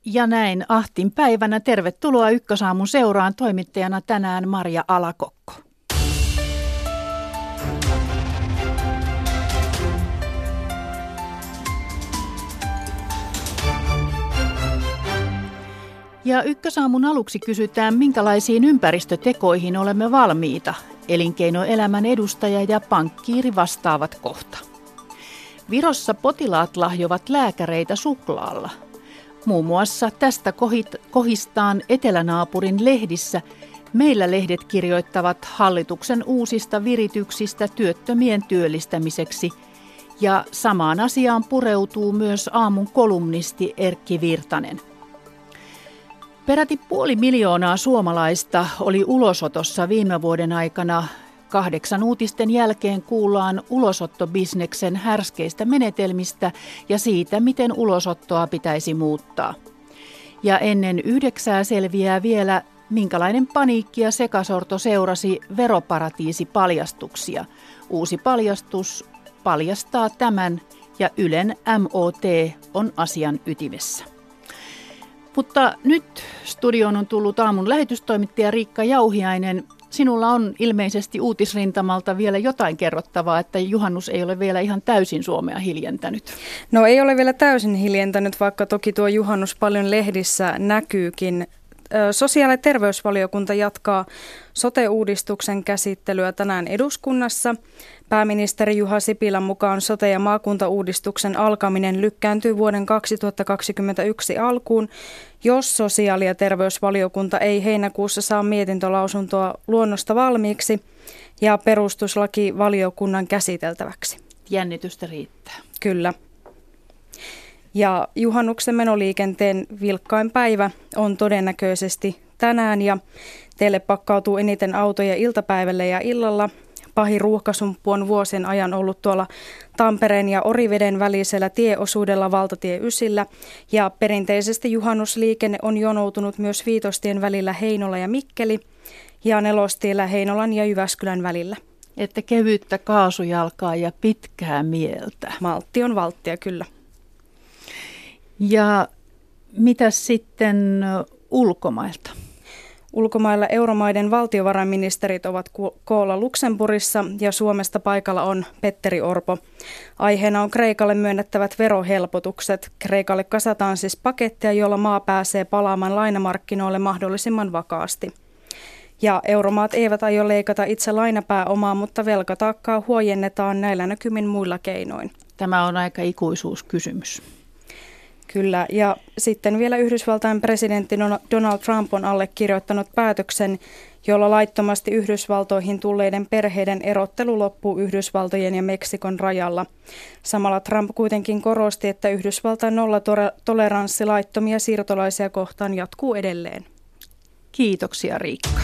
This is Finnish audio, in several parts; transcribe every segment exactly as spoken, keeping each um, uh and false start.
Ja näin Ahtin päivänä. Tervetuloa Ykkösaamun seuraan, toimittajana tänään Marja Alakokko. Ja Ykkösaamun aluksi kysytään, minkälaisiin ympäristötekoihin olemme valmiita. Elinkeinoelämän edustaja ja pankkiiri vastaavat kohta. Virossa potilaat lahjovat lääkäreitä suklaalla. Muun muassa tästä kohistaan etelänaapurin lehdissä. Meillä lehdet kirjoittavat hallituksen uusista virityksistä työttömien työllistämiseksi. Ja samaan asiaan pureutuu myös aamun kolumnisti Erkki Virtanen. Peräti puoli miljoonaa suomalaista oli ulosotossa viime vuoden aikana. Kahdeksan uutisten jälkeen kuullaan ulosottobisneksen härskeistä menetelmistä ja siitä, miten ulosottoa pitäisi muuttaa. Ja ennen yhdeksää selviää vielä, minkälainen paniikki ja sekasorto seurasi veroparatiisipaljastuksia. Uusi paljastus paljastaa tämän ja Ylen M O T on asian ytimessä. Mutta nyt studioon on tullut aamun lähetystoimittaja Riikka Jauhiainen. Sinulla on ilmeisesti uutisrintamalta vielä jotain kerrottavaa, että juhannus ei ole vielä ihan täysin Suomea hiljentänyt. No ei ole vielä täysin hiljentänyt, vaikka toki tuo juhannus paljon lehdissä näkyykin. Sosiaali- ja terveysvaliokunta jatkaa sote-uudistuksen käsittelyä tänään eduskunnassa. Pääministeri Juha Sipilän mukaan sote- ja maakuntauudistuksen alkaminen lykkääntyy vuoden kaksituhattakaksikymmentäyksi alkuun, jos sosiaali- ja terveysvaliokunta ei heinäkuussa saa mietintölausuntoa luonnosta valmiiksi ja perustuslakivaliokunnan käsiteltäväksi. Jännitystä riittää. Kyllä. Ja juhannuksen menoliikenteen vilkkain päivä on todennäköisesti tänään ja teille pakkautuu eniten autoja iltapäivällä ja illalla. Pahin ruuhkasumppu on vuosien ajan ollut tuolla Tampereen ja Oriveden välisellä tieosuudella valtatie ysillä ja perinteisesti juhannusliikenne on jonoutunut myös Viitostien välillä Heinola ja Mikkeli ja Nelostiellä Heinolan ja Jyväskylän välillä. Että kevyttä kaasujalkaa ja pitkää mieltä. Maltti on valttia, kyllä. Ja mitä sitten ulkomailta? Ulkomailla euromaiden valtiovarainministerit ovat koolla Luxemburgissa ja Suomesta paikalla on Petteri Orpo. Aiheena on Kreikalle myönnettävät verohelpotukset. Kreikalle kasataan siis paketteja, jolla maa pääsee palaamaan lainamarkkinoille mahdollisimman vakaasti. Ja euromaat eivät aio leikata itse lainapääomaa, mutta velkataakkaa huojennetaan näillä näkymin muilla keinoin. Tämä on aika ikuisuuskysymys. Kyllä, ja sitten vielä Yhdysvaltain presidentti Donald Trump on allekirjoittanut päätöksen, jolla laittomasti Yhdysvaltoihin tulleiden perheiden erottelu loppuu Yhdysvaltojen ja Meksikon rajalla. Samalla Trump kuitenkin korosti, että Yhdysvaltain nollatoleranssi laittomia siirtolaisia kohtaan jatkuu edelleen. Kiitoksia, Riikka.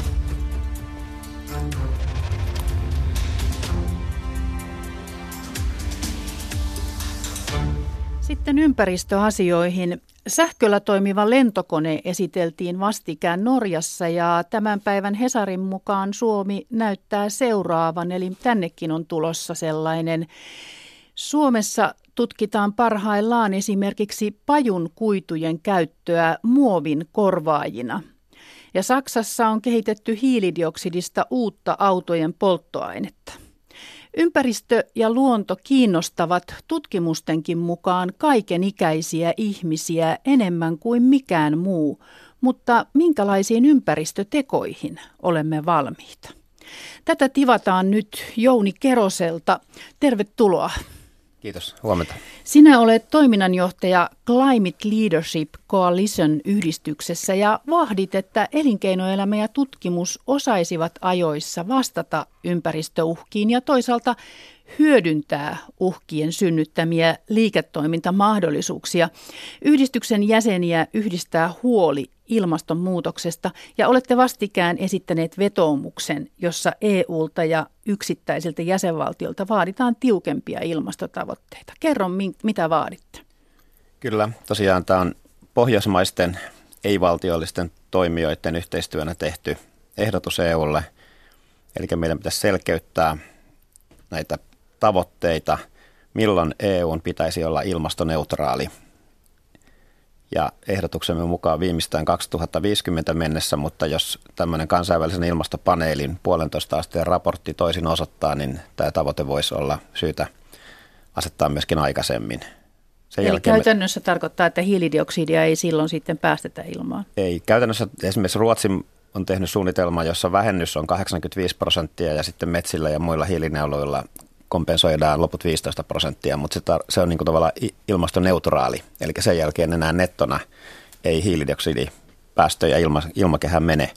Sitten ympäristöasioihin. Sähköllä toimiva lentokone esiteltiin vastikään Norjassa ja tämän päivän Hesarin mukaan Suomi näyttää seuraavan, eli tännekin on tulossa sellainen. Suomessa tutkitaan parhaillaan esimerkiksi pajun kuitujen käyttöä muovin korvaajina. Ja Saksassa on kehitetty hiilidioksidista uutta autojen polttoainetta. Ympäristö ja luonto kiinnostavat tutkimustenkin mukaan kaikenikäisiä ihmisiä enemmän kuin mikään muu, mutta minkälaisiin ympäristötekoihin olemme valmiita? Tätä tivataan nyt Jouni Keroselta. Tervetuloa. Kiitos, huomenta. Sinä olet toiminnanjohtaja Climate Leadership Coalition-yhdistyksessä ja vahdit, että elinkeinoelämä ja tutkimus osaisivat ajoissa vastata ympäristöuhkiin ja toisaalta hyödyntää uhkien synnyttämiä liiketoimintamahdollisuuksia. Yhdistyksen jäseniä yhdistää huoli ilmastonmuutoksesta ja olette vastikään esittäneet vetoomuksen, jossa E U:lta ja yksittäisiltä jäsenvaltiolta vaaditaan tiukempia ilmastotavoitteita. Kerro, mitä vaaditte? Kyllä, tosiaan tämä on pohjoismaisten ei-valtiollisten toimijoiden yhteistyönä tehty ehdotus E U:lle. Eli meidän pitäisi selkeyttää näitä tavoitteita, milloin E U:n pitäisi olla ilmastoneutraali. ja ehdotuksemme mukaan viimeistään kaksituhattaviisikymmentä mennessä, mutta jos tämmöinen kansainvälisen ilmastopaneelin puolentoista asteen raportti toisin osoittaa, niin tämä tavoite voisi olla syytä asettaa myöskin aikaisemmin. Sen Eli käytännössä me... tarkoittaa, että hiilidioksidia ei silloin sitten päästetä ilmaan? Ei. Käytännössä esimerkiksi Ruotsi on tehnyt suunnitelma, jossa vähennys on kahdeksankymmentäviisi prosenttia ja sitten metsillä ja muilla hiilinieluilla kompensoidaan loput viisitoista prosenttia, mutta se, tar- se on niin kuin tavallaan ilmastoneutraali. Eli sen jälkeen enää nettona ei hiilidioksidipäästöjä ilma- ilmakehään mene.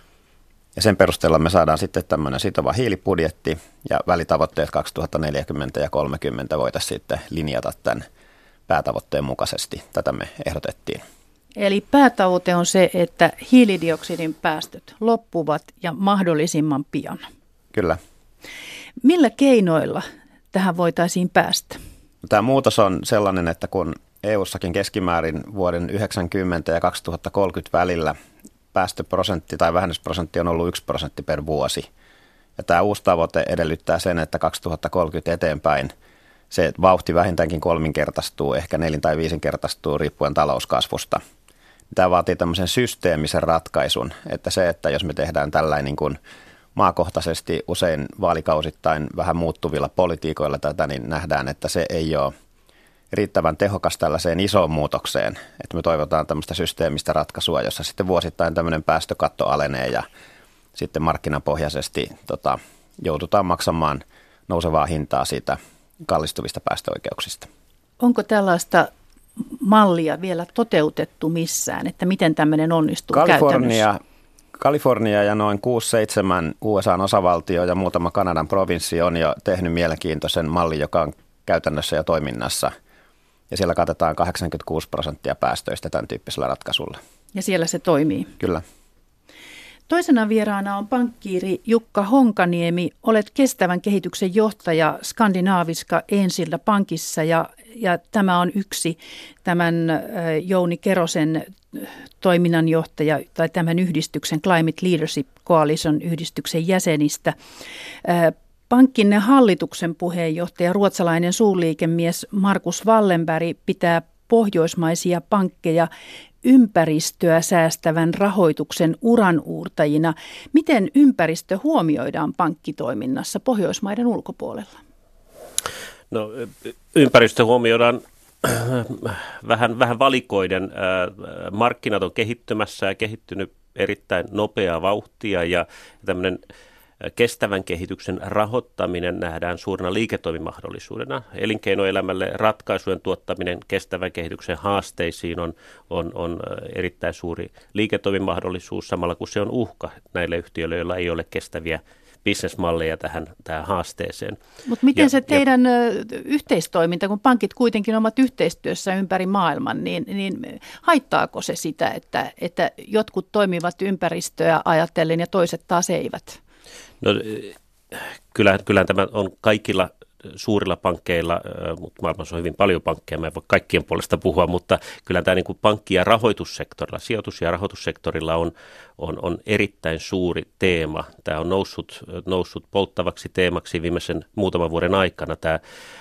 Ja sen perusteella me saadaan sitten tämmöinen sitova hiilibudjetti ja välitavoitteet kaksituhattaneljäkymmentä ja kolmekymmentä voitaisiin sitten linjata tämän päätavoitteen mukaisesti. Tätä me ehdotettiin. Eli päätavoite on se, että hiilidioksidin päästöt loppuvat ja mahdollisimman pian. Kyllä. Millä keinoilla tähän voitaisiin päästä? Tämä muutos on sellainen, että kun E U:ssakin keskimäärin vuoden yhdeksänkymmentä ja kaksituhattakolmekymmentä välillä päästöprosentti tai vähennysprosentti on ollut yksi prosentti per vuosi. Ja tämä uusi tavoite edellyttää sen, että kaksituhattakolmekymmentä eteenpäin se vauhti vähintäänkin kolminkertaistuu, ehkä nelin- tai viisinkertaistuu riippuen talouskasvusta. Tämä vaatii tämmöisen systeemisen ratkaisun, että se, että jos me tehdään tällainen niin kuin maakohtaisesti usein vaalikausittain vähän muuttuvilla politiikoilla tätä, niin nähdään, että se ei ole riittävän tehokas tällaiseen isoon muutokseen. Että me toivotaan tämmöistä systeemistä ratkaisua, jossa sitten vuosittain tämmöinen päästökatto alenee ja sitten markkinapohjaisesti tota, joudutaan maksamaan nousevaa hintaa siitä kallistuvista päästöoikeuksista. Onko tällaista mallia vielä toteutettu missään, että miten tämmöinen onnistuu Kalifornia, käytännössä? Kalifornia ja noin kuusi seitsemän U S A:n osavaltio ja muutama Kanadan provinssi on jo tehnyt mielenkiintoisen mallin, joka on käytännössä jo toiminnassa. Ja siellä katetaan kahdeksankymmentäkuusi prosenttia päästöistä tämän tyyppisellä ratkaisulla. Ja siellä se toimii? Kyllä. Toisena vieraana on pankkiiri Jukka Honkaniemi. Olet kestävän kehityksen johtaja Skandinaaviska Ensilda Pankissa ja, ja tämä on yksi tämän Jouni Kerosen toiminnanjohtaja tai tämän yhdistyksen Climate Leadership Coalition yhdistyksen jäsenistä. Pankkinne hallituksen puheenjohtaja, ruotsalainen suurliikemies Markus Wallenberg pitää pohjoismaisia pankkeja ympäristöä säästävän rahoituksen uranuurtajina. Miten ympäristö huomioidaan pankkitoiminnassa Pohjoismaiden ulkopuolella? No, ympäristö huomioidaan vähän, vähän valikoiden. Markkinat on kehittymässä ja kehittynyt erittäin nopeaa vauhtia ja tämmöinen kestävän kehityksen rahoittaminen nähdään suurena liiketoimimahdollisuudena. Elinkeinoelämälle ratkaisujen tuottaminen kestävän kehityksen haasteisiin on, on, on erittäin suuri liiketoimimahdollisuus, samalla kun se on uhka näille yhtiöille, joilla ei ole kestäviä bisnesmalleja tähän, tähän haasteeseen. Mutta miten ja, se teidän ja, yhteistoiminta, kun pankit kuitenkin ovat yhteistyössä ympäri maailman, niin, niin haittaako se sitä, että, että jotkut toimivat ympäristöä ajatellen ja toiset taas eivät? No, kyllähän, kyllähän tämä on kaikilla suurilla pankkeilla, mutta maailmassa on hyvin paljon pankkeja, mä en voi kaikkien puolesta puhua, mutta kyllä tämä niin kuin pankki- ja rahoitussektorilla, sijoitus- ja rahoitussektorilla on, on, on erittäin suuri teema. Tämä on noussut, noussut polttavaksi teemaksi viimeisen muutaman vuoden aikana. Tämä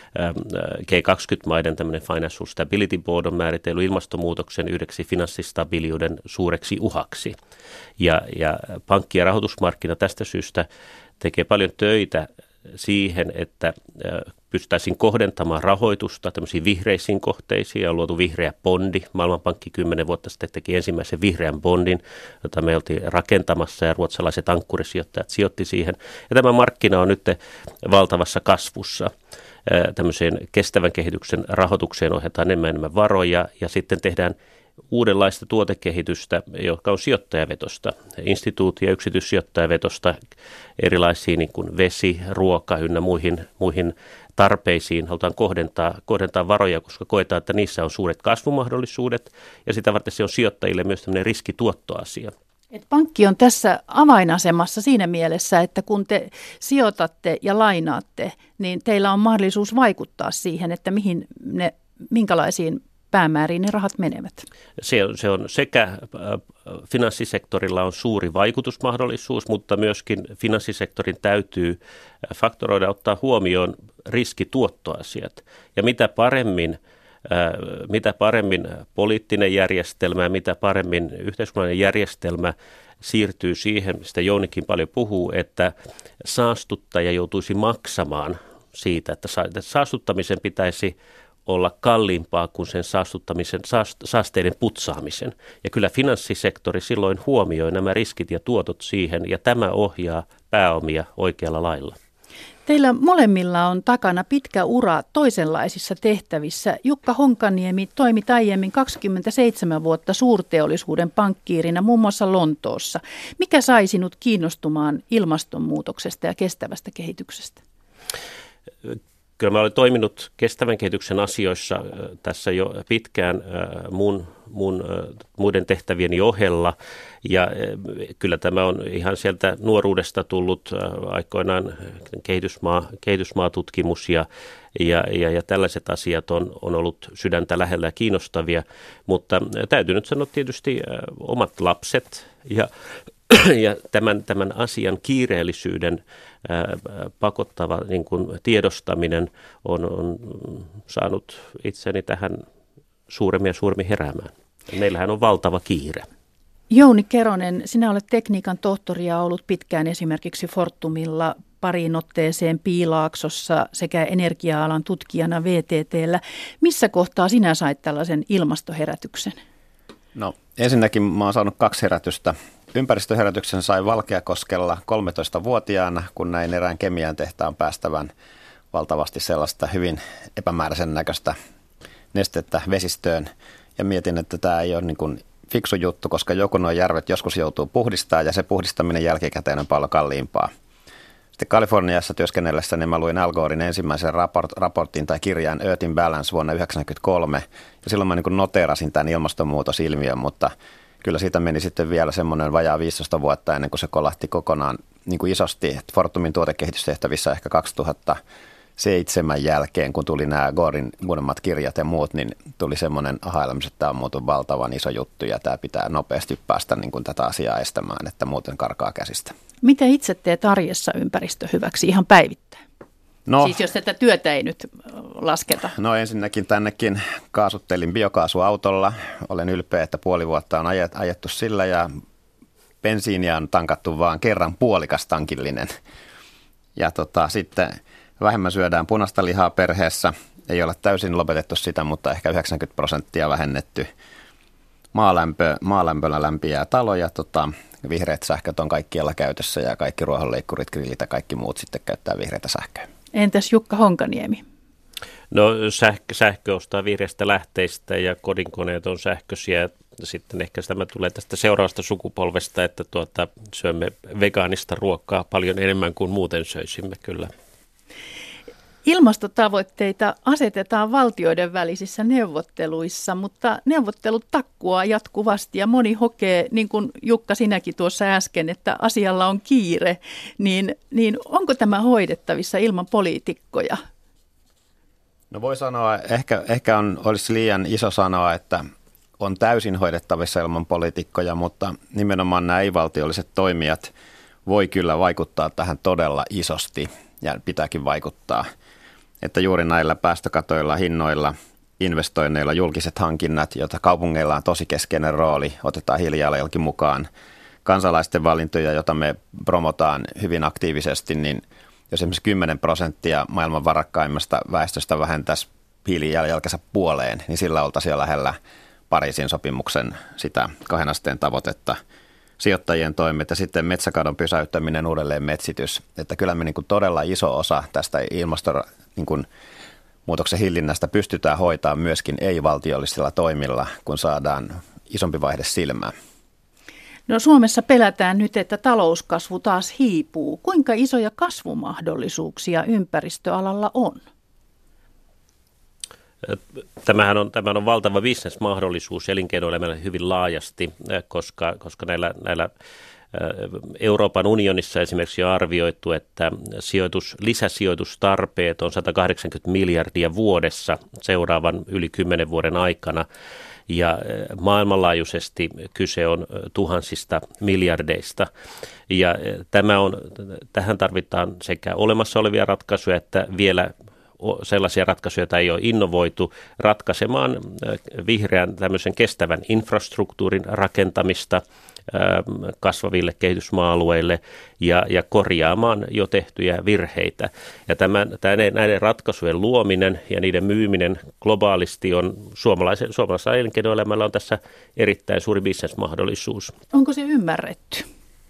G kaksikymmentä-maiden tämmöinen Financial Stability Board on määritellyt ilmastonmuutoksen yhdeksi finanssistabiiliuden suureksi uhaksi. Ja, ja pankki- ja rahoitusmarkkina tästä syystä tekee paljon töitä siihen, että pystyttäisiin kohdentamaan rahoitusta tämmöisiin vihreisiin kohteisiin ja on luotu vihreä bondi. Maailmanpankki kymmenen vuotta sitten teki ensimmäisen vihreän bondin, jota me oltiin rakentamassa ja ruotsalaiset ankkurisijoittajat sijoitti siihen. Ja tämä markkina on nyt valtavassa kasvussa. Tämmöiseen kestävän kehityksen rahoitukseen ohjataan enemmän enemmän varoja ja sitten tehdään uudenlaista tuotekehitystä, joka on sijoittajavetosta, instituutti- ja yksityissijoittajavetosta erilaisiin niin kuin vesi, ruoka ynnä muihin, muihin tarpeisiin. Halutaan kohdentaa, kohdentaa varoja, koska koetaan, että niissä on suuret kasvumahdollisuudet ja sitä varten se on sijoittajille myös tämmöinen riskituottoasia. Et pankki on tässä avainasemassa siinä mielessä, että kun te sijoitatte ja lainaatte, niin teillä on mahdollisuus vaikuttaa siihen, että mihin ne, minkälaisiin päämääriin ne rahat menevät. Se on, se on sekä finanssisektorilla on suuri vaikutusmahdollisuus, mutta myöskin finanssisektorin täytyy faktoroida, ottaa huomioon riskituottoasiat. Ja mitä paremmin Mitä paremmin poliittinen järjestelmä ja mitä paremmin yhteiskunnallinen järjestelmä siirtyy siihen, mistä Jounikin paljon puhuu, että saastuttaja joutuisi maksamaan siitä, että saastuttamisen pitäisi olla kalliimpaa kuin sen saastuttamisen, saasteiden putsaamisen. Ja kyllä finanssisektori silloin huomioi nämä riskit ja tuotot siihen, ja tämä ohjaa pääomia oikealla lailla. Teillä molemmilla on takana pitkä ura toisenlaisissa tehtävissä. Jukka Honkaniemi toimi aiemmin kaksikymmentäseitsemän vuotta suurteollisuuden pankkiirina muun muassa Lontoossa. Mikä sai sinut kiinnostumaan ilmastonmuutoksesta ja kestävästä kehityksestä? Kyllä mä olen toiminut kestävän kehityksen asioissa tässä jo pitkään mun, mun, muiden tehtävieni ohella, ja kyllä tämä on ihan sieltä nuoruudesta tullut aikoinaan kehitysmaa, kehitysmaatutkimus ja, ja, ja, ja tällaiset asiat on, on ollut sydäntä lähellä ja kiinnostavia, mutta täytyy nyt sanoa tietysti omat lapset ja Ja tämän, tämän asian kiireellisyyden ää, pakottava niin kuin tiedostaminen on, on saanut itseni tähän suuremmin ja suuremmin heräämään. Meillähän on valtava kiire. Jouni Keronen, sinä olet tekniikan tohtori ja ollut pitkään esimerkiksi Fortumilla, pariin otteeseen Piilaaksossa sekä energia-alan tutkijana V T T:llä. Missä kohtaa sinä sait tällaisen ilmastoherätyksen? No ensinnäkin mä oon saanut kaksi herätystä. Ympäristöherätyksen sai Valkeakoskella kolmetoistavuotiaana, kun näin erään kemian tehtaan päästävän valtavasti sellaista hyvin epämääräisen näköistä nestettä vesistöön. Ja mietin, että tämä ei ole niin kuin fiksu juttu, koska joku nuo järvet joskus joutuu puhdistamaan ja se puhdistaminen jälkikäteen on paljon kalliimpaa. Sitten Kaliforniassa työskennellessä niin mä luin Al Goren ensimmäisen raport, raportin tai kirjan Earth in Balance vuonna yhdeksänkymmentäkolme. Ja silloin mä niin kuin noteerasin tämän ilmastonmuutosilmiön, mutta kyllä siitä meni sitten vielä semmoinen vajaa viisitoista vuotta ennen kuin se kolahti kokonaan niin kuin isosti. Fortumin tuotekehitystehtävissä ehkä kaksituhattaseitsemän jälkeen, kun tuli nämä Goren muutamat kirjat ja muut, niin tuli semmoinen aha-elämys, että tämä on muuten valtavan iso juttu ja tämä pitää nopeasti päästä niin kuin tätä asiaa estämään, että muuten karkaa käsistä. Mitä itse teet arjessa ympäristö hyväksi ihan päivittäin? No, siis jos tätä työtä ei nyt lasketa. No ensinnäkin tännekin kaasuttelin biokaasuautolla. Olen ylpeä, että puoli vuotta on ajettu sillä ja bensiiniä on tankattu vaan kerran puolikas tankillinen. Ja tota, sitten vähemmän syödään punaista lihaa perheessä. Ei ole täysin lopetettu sitä, mutta ehkä yhdeksänkymmentä prosenttia vähennetty. Maalämpö, maalämpöllä lämpiää taloja. Tota, vihreät sähköt on kaikkialla käytössä ja kaikki ruohonleikkurit, grillit ja kaikki muut sitten käyttää vihreitä sähköä. Entäs Jukka Honkaniemi? No sähkö, sähkö ostaa vihreistä lähteistä ja kodinkoneet on sähköisiä. Sitten ehkä tämä tulee tästä seuraavasta sukupolvesta, että tuota, syömme vegaanista ruokaa paljon enemmän kuin muuten söisimme kyllä. Ilmastotavoitteita asetetaan valtioiden välisissä neuvotteluissa, mutta neuvottelut takkuaa jatkuvasti ja moni hokee, niin kuin Jukka sinäkin tuossa äsken, että asialla on kiire. Niin, niin onko tämä hoidettavissa ilman poliitikkoja? No voi sanoa, ehkä, ehkä on, olisi liian iso sanoa, että on täysin hoidettavissa ilman poliitikkoja, mutta nimenomaan nämä ei-valtiolliset toimijat voi kyllä vaikuttaa tähän todella isosti ja pitääkin vaikuttaa. Että juuri näillä päästökatoilla, hinnoilla, investoinneilla, julkiset hankinnat, joita kaupungeilla on tosi keskeinen rooli, otetaan hiilijalanjälki mukaan. Kansalaisten valintoja, joita me promotaan hyvin aktiivisesti, niin jos esimerkiksi kymmenen prosenttia maailman varakkaimmasta väestöstä vähentäisi hiilijalanjälkensä puoleen, niin sillä oltaisiin jo lähellä Pariisin sopimuksen sitä kahden asteen tavoitetta. Sijoittajien toimet ja sitten metsäkadon pysäyttäminen, uudelleen metsitys. Että kyllä me niin kuin todella iso osa tästä ilmastonmuutoksen niin hillinnästä pystytään hoitamaan myöskin ei-valtiollisilla toimilla, kun saadaan isompi vaihde silmään. No Suomessa pelätään nyt, että talouskasvu taas hiipuu. Kuinka isoja kasvumahdollisuuksia ympäristöalalla on? Tämähän on, tämähän on valtava bisnesmahdollisuus elinkeinoelämälle hyvin laajasti, koska, koska näillä, näillä Euroopan unionissa esimerkiksi on arvioitu, että sijoitus, lisäsijoitustarpeet on sata kahdeksankymmentä miljardia vuodessa seuraavan yli kymmenen vuoden aikana. Ja maailmanlaajuisesti kyse on tuhansista miljardeista. Ja tämä on, tähän tarvitaan sekä olemassa olevia ratkaisuja että vielä sellaisia ratkaisuja, joita ei ole innovoitu, ratkaisemaan vihreän tämmöisen kestävän infrastruktuurin rakentamista kasvaville kehitysmaa-alueille ja, ja korjaamaan jo tehtyjä virheitä. Ja tämän, tämän, näiden ratkaisujen luominen ja niiden myyminen globaalisti on suomalaisen, suomalaisella elinkeinoelämällä on tässä erittäin suuri bisnesmahdollisuus. Onko se ymmärretty?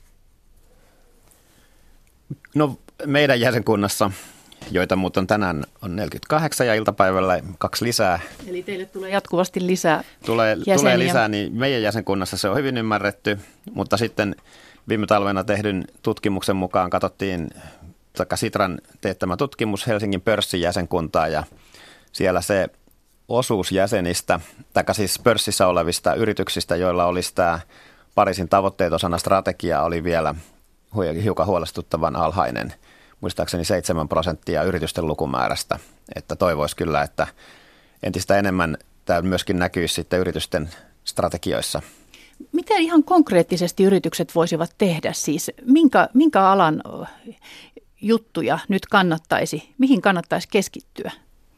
No meidän jäsenkunnassa, joita muuten tänään on neljäkymmentäkahdeksan ja iltapäivällä kaksi lisää. Eli teille tulee jatkuvasti lisää Tulee, jäseniä. tulee lisää, niin meidän jäsenkunnassa se on hyvin ymmärretty, mutta sitten viime talvena tehdyn tutkimuksen mukaan katsottiin Sitran teettämä tutkimus Helsingin pörssin jäsenkuntaa ja siellä se osuus jäsenistä, tai siis pörssissä olevista yrityksistä, joilla olisi tämä Pariisin tavoitteet osana strategiaa, oli vielä hiukan huolestuttavan alhainen. Muistaakseni seitsemän prosenttia yritysten lukumäärästä, että toivoisi kyllä, että entistä enemmän tämä myöskin näkyisi sitten yritysten strategioissa. Mitä ihan konkreettisesti yritykset voisivat tehdä siis? Minkä, minkä alan juttuja nyt kannattaisi, mihin kannattaisi keskittyä?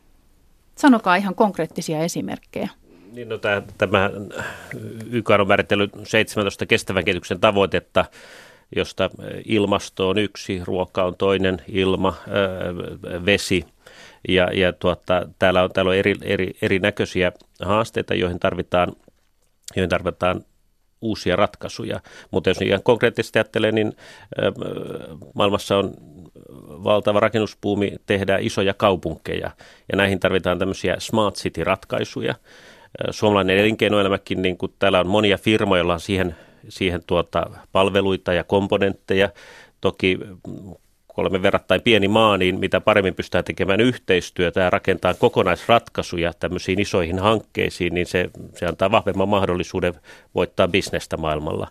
Sanokaa ihan konkreettisia esimerkkejä. Niin, no, tämä, tämä Y K on määritellyt seitsemäntoista kestävän kehityksen tavoitetta, josta ilmasto on yksi, ruoka on toinen, ilma, ää, vesi ja, ja tuota, täällä on, täällä on eri, eri, erinäköisiä haasteita, joihin tarvitaan, joihin tarvitaan uusia ratkaisuja. Mutta jos ihan konkreettisesti ajattelee, niin ää, maailmassa on valtava rakennusbuumi, tehdään isoja kaupunkeja ja näihin tarvitaan tämmöisiä smart city-ratkaisuja. Suomalainen elinkeinoelämäkin, niin kuin täällä on monia firmoja, joilla on siihen siihen tuota palveluita ja komponentteja. Toki kun olemme verrattain pieni maa, niin mitä paremmin pystytään tekemään yhteistyötä ja rakentaa kokonaisratkaisuja tämmöisiin isoihin hankkeisiin, niin se, se antaa vahvemman mahdollisuuden voittaa bisnestä maailmalla.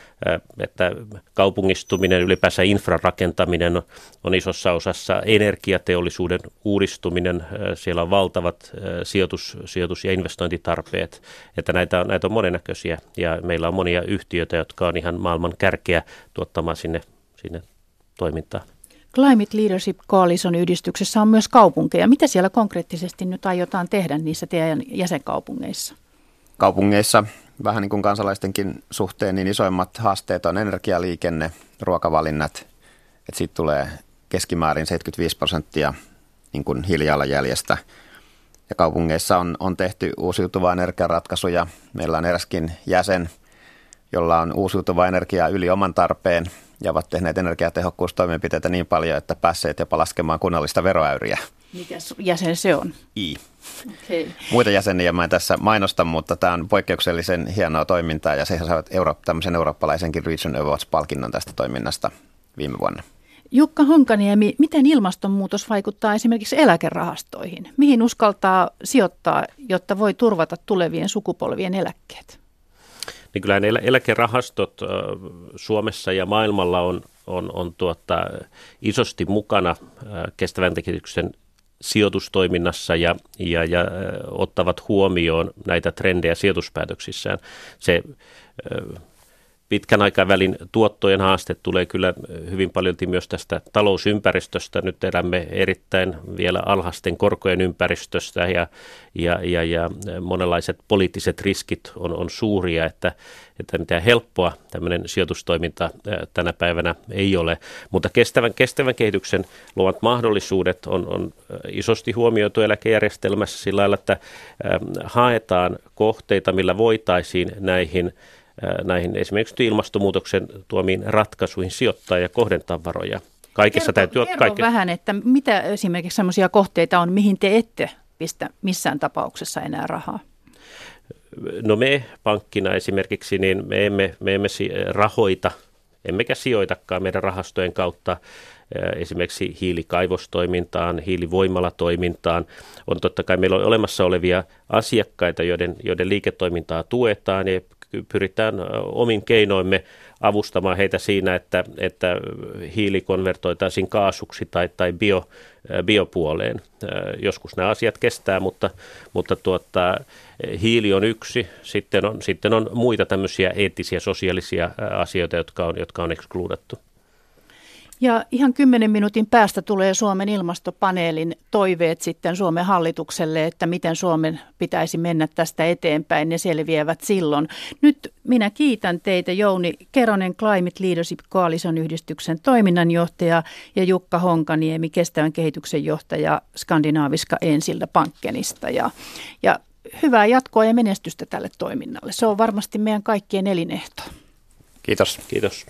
Että kaupungistuminen, ylipäänsä infran rakentaminen on, on isossa osassa, energiateollisuuden uudistuminen, siellä on valtavat sijoitus, sijoitus- ja investointitarpeet, että näitä on, näitä on monennäköisiä ja meillä on monia yhtiöitä, jotka on ihan maailman kärkeä tuottamaan sinne, sinne toimintaan. Climate Leadership Coalition -yhdistyksessä on myös kaupunkeja. Mitä siellä konkreettisesti nyt aiotaan tehdä niissä teidän jäsenkaupungeissa? Kaupungeissa, vähän niin kuin kansalaistenkin suhteen, niin isoimmat haasteet on energialiikenne, ruokavalinnat, että siitä tulee keskimäärin seitsemänkymmentäviisi prosenttia niin kuin hiilijalanjäljestä. Ja kaupungeissa on, on tehty uusiutuvaa energiaratkaisuja. Meillä on eräskin jäsen, jolla on uusiutuvaa energiaa yli oman tarpeen ja ovat tehneet energiatehokkuustoimenpiteitä niin paljon, että päässeet jopa laskemaan kunnallista veroäyriä. Mikä jäsen se on? I. Okay. Muita jäseniä mä en tässä mainosta, mutta tämä on poikkeuksellisen hienoa toimintaa ja se saivat Euro- tämmöisen eurooppalaisenkin Region Awards-palkinnon tästä toiminnasta viime vuonna. Jukka Honkaniemi, miten ilmastonmuutos vaikuttaa esimerkiksi eläkerahastoihin? Mihin uskaltaa sijoittaa, jotta voi turvata tulevien sukupolvien eläkkeet? Niin kyllähän eläkerahastot Suomessa ja maailmalla on, on, on tuota, isosti mukana kestävän kehityksen sijoitustoiminnassa ja, ja, ja ottavat huomioon näitä trendejä sijoituspäätöksissään. Se pitkän aikavälin tuottojen haaste tulee kyllä hyvin paljon myös tästä talousympäristöstä. Nyt elämme erittäin vielä alhaisten korkojen ympäristöstä ja, ja, ja, ja monenlaiset poliittiset riskit on, on suuria, että, että mitään helppoa tämmöinen sijoitustoiminta tänä päivänä ei ole. Mutta kestävän, kestävän kehityksen luovat mahdollisuudet on, on isosti huomioitu eläkejärjestelmässä sillä lailla, että haetaan kohteita, millä voitaisiin näihin näihin esimerkiksi ilmastonmuutoksen tuomiin ratkaisuihin sijoittaa ja kohdentaa varoja. Kaikissa kerro, täytyy kerro kaikki... vähän, että mitä esimerkiksi sellaisia kohteita on, mihin te ette pistä missään tapauksessa enää rahaa? No me pankkina esimerkiksi, niin me emme, me emme rahoita, emmekä sijoitakaan meidän rahastojen kautta esimerkiksi hiilikaivostoimintaan, hiilivoimalatoimintaan. On totta kai meillä on olemassa olevia asiakkaita, joiden, joiden liiketoimintaa tuetaan ja pyritään omin keinoimme avustamaan heitä siinä, että, että hiili konvertoitaisiin kaasuksi tai, tai bio, biopuoleen. Joskus nämä asiat kestää, mutta, mutta tuota, hiili on yksi. Sitten on, sitten on muita tämmöisiä eettisiä, sosiaalisia asioita, jotka on, jotka on ekskluudattu. Ja ihan kymmenen minuutin päästä tulee Suomen ilmastopaneelin toiveet sitten Suomen hallitukselle, että miten Suomen pitäisi mennä tästä eteenpäin. Ne selviävät silloin. Nyt minä kiitän teitä, Jouni Keronen, Climate Leadership Coalition -yhdistyksen toiminnanjohtaja, ja Jukka Honkaniemi, kestävän kehityksen johtaja Skandinaaviska Ensiltä Pankkenista. Ja, ja hyvää jatkoa ja menestystä tälle toiminnalle. Se on varmasti meidän kaikkien elinehto. Kiitos. Kiitos.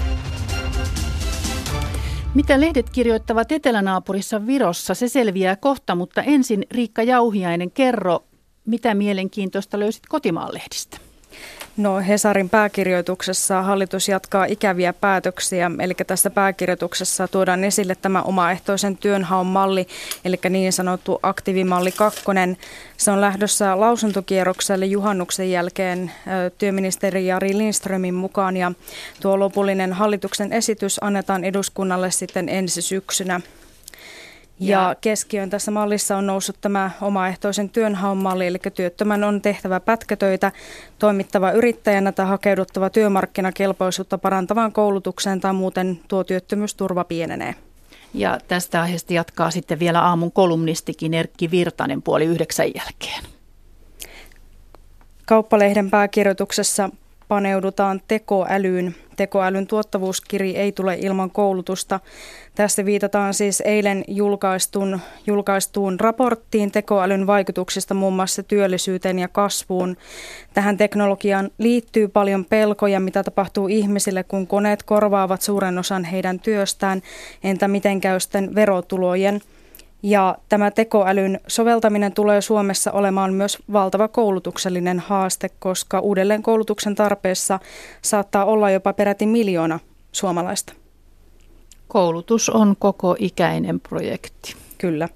Mitä lehdet kirjoittavat etelänaapurissa Virossa, se selviää kohta, mutta ensin Riikka Jauhiainen, kerro, mitä mielenkiintoista löysit kotimaan lehdistä? No Hesarin pääkirjoituksessa hallitus jatkaa ikäviä päätöksiä, eli tässä pääkirjoituksessa tuodaan esille tämä omaehtoisen työnhaun malli, eli niin sanottu aktiivimalli kakkonen. Se on lähdössä lausuntokierrokselle juhannuksen jälkeen työministeri Jari Lindströmin mukaan, ja tuo lopullinen hallituksen esitys annetaan eduskunnalle sitten ensi syksynä. Ja keskiöön tässä mallissa on noussut tämä omaehtoisen työnhaun malli, eli työttömän on tehtävä pätkätöitä, toimittava yrittäjänä tai hakeuduttava työmarkkinakelpoisuutta parantavaan koulutukseen tai muuten tuo työttömyysturva pienenee. Ja tästä aiheesta jatkaa sitten vielä aamun kolumnistikin Erkki Virtanen puoli yhdeksän jälkeen. Kauppalehden pääkirjoituksessa paneudutaan tekoälyyn. Tekoälyn tuottavuuskiri ei tule ilman koulutusta. Tässä viitataan siis eilen julkaistuun, julkaistuun raporttiin tekoälyn vaikutuksista muun muassa työllisyyteen ja kasvuun. Tähän teknologiaan liittyy paljon pelkoja, mitä tapahtuu ihmisille, kun koneet korvaavat suuren osan heidän työstään. Entä miten käy sitten verotulojen? Ja tämä tekoälyn soveltaminen tulee Suomessa olemaan myös valtava koulutuksellinen haaste, koska uudelleen koulutuksen tarpeessa saattaa olla jopa peräti miljoona suomalaista. Koulutus on koko ikäinen projekti. Kyllä.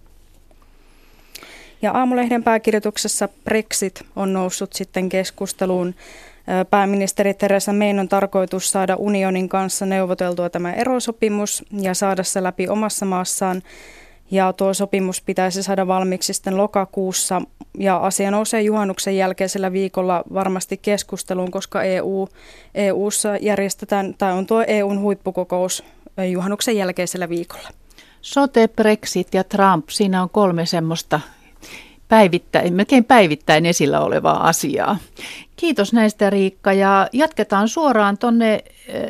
Ja Aamulehden pääkirjoituksessa Brexit on noussut sitten keskusteluun. Pääministeri Theresa Mayn on tarkoitus saada unionin kanssa neuvoteltua tämä erosopimus ja saada se läpi omassa maassaan. Ja tuo sopimus pitäisi saada valmiiksi sitten lokakuussa, ja asia nousee juhannuksen jälkeisellä viikolla varmasti keskusteluun, koska E U, E U:ssa järjestetään, tai on tuo E U:n huippukokous juhannuksen jälkeisellä viikolla. Sote, Brexit ja Trump, siinä on kolme semmoista päivittäin, melkein päivittäin esillä olevaa asiaa. Kiitos näistä, Riikka, ja jatketaan suoraan tuonne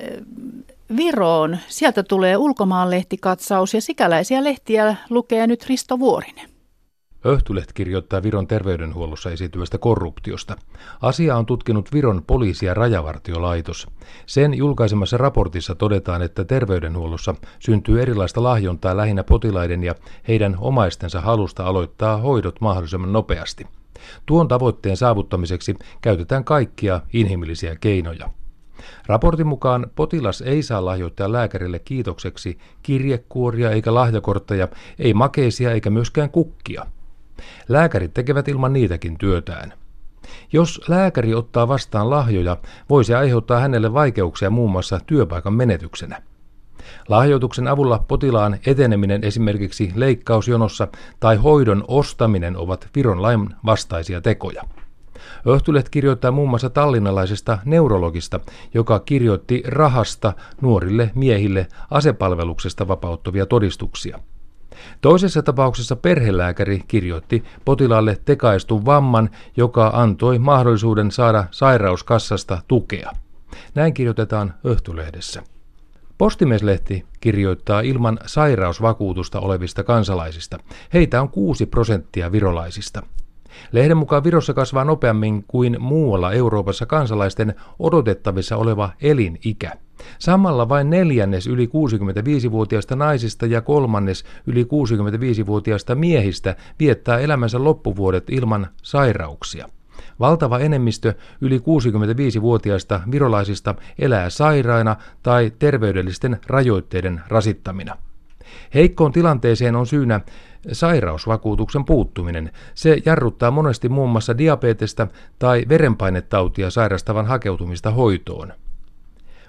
Viroon. Sieltä tulee ulkomaanlehtikatsaus ja sikäläisiä lehtiä lukee nyt Risto Vuorinen. Öhtylehti kirjoittaa Viron terveydenhuollossa esiintyvästä korruptiosta. Asiaa on tutkinut Viron poliisi- ja rajavartiolaitos. Sen julkaisemassa raportissa todetaan, että terveydenhuollossa syntyy erilaista lahjontaa lähinnä potilaiden ja heidän omaistensa halusta aloittaa hoidot mahdollisimman nopeasti. Tuon tavoitteen saavuttamiseksi käytetään kaikkia inhimillisiä keinoja. Raportin mukaan potilas ei saa lahjoittaa lääkärille kiitokseksi kirjekuoria eikä lahjakortteja, ei makeisia eikä myöskään kukkia. Lääkärit tekevät ilman niitäkin työtään. Jos lääkäri ottaa vastaan lahjoja, voi se aiheuttaa hänelle vaikeuksia muun muassa työpaikan menetyksenä. Lahjoituksen avulla potilaan eteneminen esimerkiksi leikkausjonossa tai hoidon ostaminen ovat Viron lain vastaisia tekoja. Öhtylehti kirjoittaa muun muassa tallinnalaisesta neurologista, joka kirjoitti rahasta nuorille miehille asepalveluksesta vapauttavia todistuksia. Toisessa tapauksessa perhelääkäri kirjoitti potilaalle tekaistun vamman, joka antoi mahdollisuuden saada sairauskassasta tukea. Näin kirjoitetaan Öhtylehdessä. Postimieslehti kirjoittaa ilman sairausvakuutusta olevista kansalaisista. Heitä on kuusi prosenttia virolaisista. Lehden mukaan Virossa kasvaa nopeammin kuin muualla Euroopassa kansalaisten odotettavissa oleva elinikä. Samalla vain neljännes yli kuusikymmentäviisivuotiaista naisista ja kolmannes yli kuusikymmentäviisivuotiaista miehistä viettää elämänsä loppuvuodet ilman sairauksia. Valtava enemmistö yli kuusikymmentäviisivuotiaista virolaisista elää sairaina tai terveydellisten rajoitteiden rasittamina. Heikkoon tilanteeseen on syynä sairausvakuutuksen puuttuminen. Se jarruttaa monesti muun muassa diabetesta tai verenpainetautia sairastavan hakeutumista hoitoon.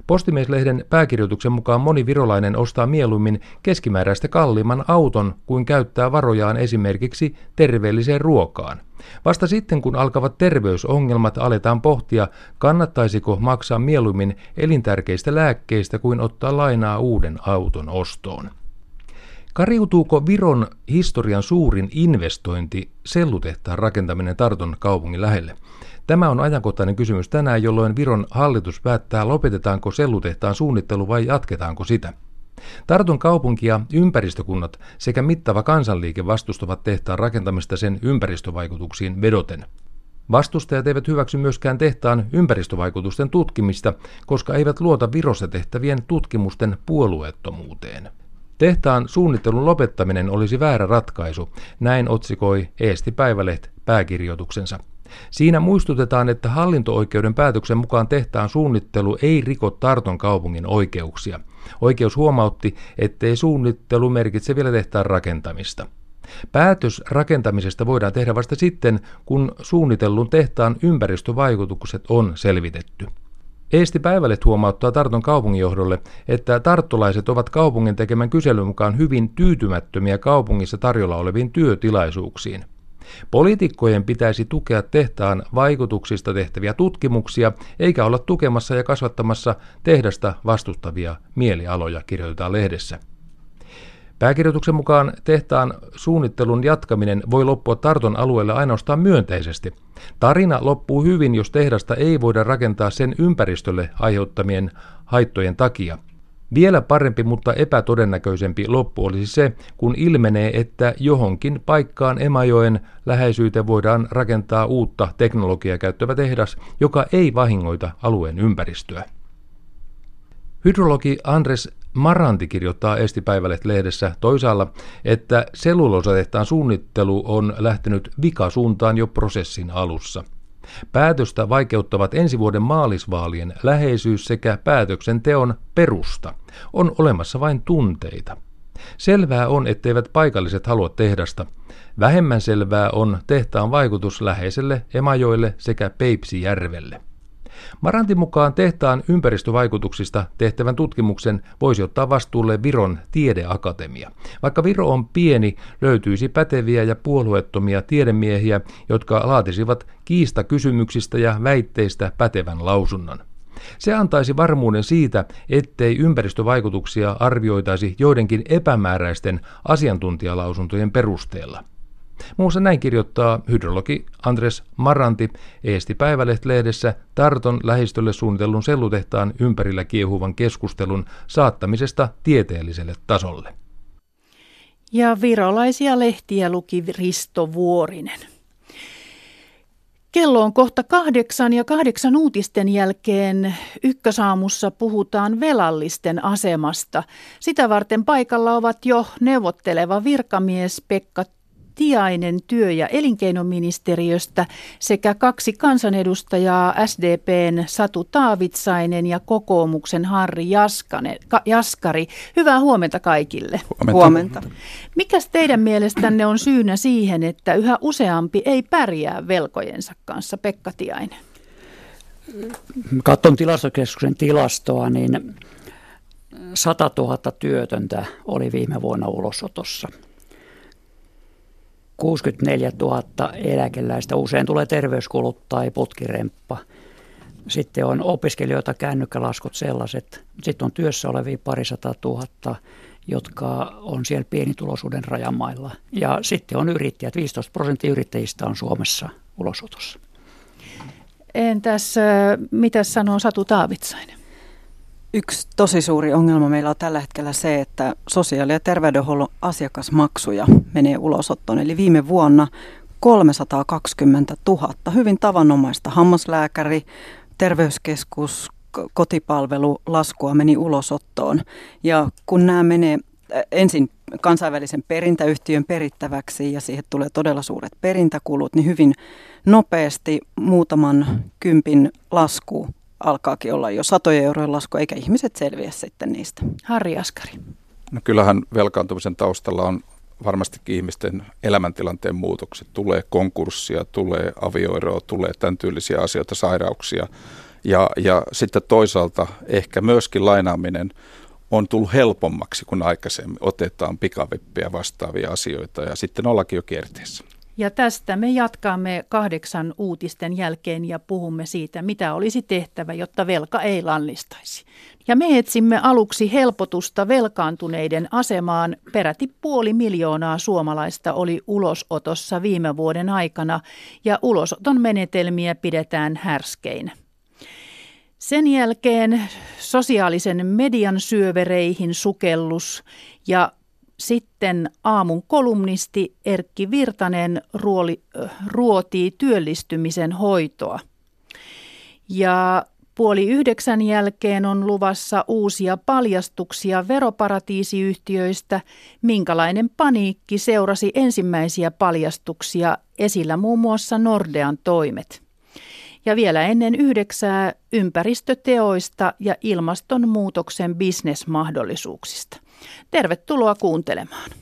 Postimieslehden pääkirjoituksen mukaan moni virolainen ostaa mieluummin keskimääräistä kalliimman auton kuin käyttää varojaan esimerkiksi terveelliseen ruokaan. Vasta sitten, kun alkavat terveysongelmat, aletaan pohtia, kannattaisiko maksaa mieluummin elintärkeistä lääkkeistä kuin ottaa lainaa uuden auton ostoon. Kariutuuko Viron historian suurin investointi sellutehtaan rakentaminen Tarton kaupungin lähelle? Tämä on ajankohtainen kysymys tänään, jolloin Viron hallitus päättää, lopetetaanko sellutehtaan suunnittelu vai jatketaanko sitä. Tarton kaupunki ja ympäristökunnat sekä mittava kansanliike vastustavat tehtaan rakentamista sen ympäristövaikutuksiin vedoten. Vastustajat eivät hyväksy myöskään tehtaan ympäristövaikutusten tutkimista, koska eivät luota Virossa tehtävien tutkimusten puolueettomuuteen. Tehtaan suunnittelun lopettaminen olisi väärä ratkaisu, näin otsikoi Eesti Päiväleht pääkirjoituksensa. Siinä muistutetaan, että hallinto-oikeuden päätöksen mukaan tehtaan suunnittelu ei riko Tarton kaupungin oikeuksia. Oikeus huomautti, ettei suunnittelu merkitse vielä tehtaan rakentamista. Päätös rakentamisesta voidaan tehdä vasta sitten, kun suunnitellun tehtaan ympäristövaikutukset on selvitetty. Eesti Päiväleht huomauttaa Tarton kaupunginjohdolle, että tarttulaiset ovat kaupungin tekemän kyselyn mukaan hyvin tyytymättömiä kaupungissa tarjolla oleviin työtilaisuuksiin. Poliitikkojen pitäisi tukea tehtaan vaikutuksista tehtäviä tutkimuksia, eikä olla tukemassa ja kasvattamassa tehdasta vastustavia mielialoja, kirjoitetaan lehdessä. Pääkirjoituksen mukaan tehtaan suunnittelun jatkaminen voi loppua Tarton alueelle ainoastaan myönteisesti. Tarina loppuu hyvin, jos tehdasta ei voida rakentaa sen ympäristölle aiheuttamien haittojen takia. Vielä parempi, mutta epätodennäköisempi loppu olisi se, kun ilmenee, että johonkin paikkaan Emajoen läheisyyteen voidaan rakentaa uutta teknologiaa käyttävä tehdas, joka ei vahingoita alueen ympäristöä. Hydrologi Andres Maranti kirjoittaa Eesti Päiväleht-lehdessä toisaalla, että selluloosatehtaan suunnittelu on lähtenyt vikasuuntaan jo prosessin alussa. Päätöstä vaikeuttavat ensi vuoden maalisvaalien läheisyys sekä päätöksenteon perusta. On olemassa vain tunteita. Selvää on, etteivät paikalliset halua tehdasta. Vähemmän selvää on tehtaan vaikutus läheiselle Emajoelle sekä Peipsijärvelle. Marantin mukaan tehtaan ympäristövaikutuksista tehtävän tutkimuksen voisi ottaa vastuulle Viron tiedeakatemia. Vaikka Viro on pieni, löytyisi päteviä ja puolueettomia tiedemiehiä, jotka laatisivat kiistakysymyksistä ja väitteistä pätevän lausunnon. Se antaisi varmuuden siitä, ettei ympäristövaikutuksia arvioitaisi joidenkin epämääräisten asiantuntijalausuntojen perusteella. Muussa näin kirjoittaa hydrologi Andres Maranti Eesti Päiväleht-lehdessä Tarton lähistölle suunnitellun sellutehtaan ympärillä kiehuvan keskustelun saattamisesta tieteelliselle tasolle. Ja virolaisia lehtiä luki Risto Vuorinen. Kello on kohta kahdeksan ja kahdeksan uutisten jälkeen Ykkösaamussa puhutaan velallisten asemasta. Sitä varten paikalla ovat jo neuvotteleva virkamies Pekka Tiainen työ- ja elinkeinoministeriöstä sekä kaksi kansanedustajaa S D P:n Satu Taavitsainen ja kokoomuksen Harri Jaskane, Ka, Jaskari. Hyvää huomenta kaikille. Huomenta. huomenta. Mikäs teidän mielestänne on syynä siihen, että yhä useampi ei pärjää velkojensa kanssa, Pekka Tiainen? Katson tilastokeskuksen tilastoa, niin satatuhatta työtöntä oli viime vuonna ulosotossa. kuusikymmentäneljätuhatta eläkeläistä, usein tulee terveyskulut tai putkiremppa. Sitten on opiskelijoita, kännykkälaskut sellaiset. Sitten on työssä olevia parisataa tuhatta, jotka on siellä pienituloisuuden rajamailla. Ja sitten on yrittäjät, viisitoista prosenttia yrittäjistä on Suomessa ulosotossa. Entäs mitä sanoo Satu Taavitsainen? Yksi tosi suuri ongelma meillä on tällä hetkellä se, että sosiaali- ja terveydenhuollon asiakasmaksuja menee ulosottoon. Eli viime vuonna kolmesataakaksikymmentätuhatta hyvin tavanomaista hammaslääkäri, terveyskeskus, kotipalvelu, laskua meni ulosottoon. Ja kun nämä menee ensin kansainvälisen perintäyhtiön perittäväksi ja siihen tulee todella suuret perintäkulut, niin hyvin nopeasti muutaman kympin lasku alkaakin olla jo satojen eurojen lasku, eikä ihmiset selviä sitten niistä. Harri Jaskari. No kyllähän velkaantumisen taustalla on varmastikin ihmisten elämäntilanteen muutokset. Tulee konkurssia, tulee avioeroa, tulee tämän tyylisiä asioita, sairauksia. Ja, ja sitten toisaalta ehkä myöskin lainaaminen on tullut helpommaksi kuin aikaisemmin. Otetaan pikavippiä vastaavia asioita ja sitten ollakin jo kierteessä. Ja tästä me jatkamme kahdeksan uutisten jälkeen ja puhumme siitä, mitä olisi tehtävä, jotta velka ei lannistaisi. Ja me etsimme aluksi helpotusta velkaantuneiden asemaan. Peräti puoli miljoonaa suomalaista oli ulosotossa viime vuoden aikana ja ulosoton menetelmiä pidetään härskeinä. Sen jälkeen sosiaalisen median syövereihin sukellus ja sitten aamun kolumnisti Erkki Virtanen ruoli, ruotii työllistymisen hoitoa. Ja puoli yhdeksän jälkeen on luvassa uusia paljastuksia veroparatiisiyhtiöistä. Minkälainen paniikki seurasi ensimmäisiä paljastuksia, esillä muun muassa Nordean toimet. Ja vielä ennen yhdeksää ympäristöteoista ja ilmastonmuutoksen bisnesmahdollisuuksista. Tervetuloa kuuntelemaan.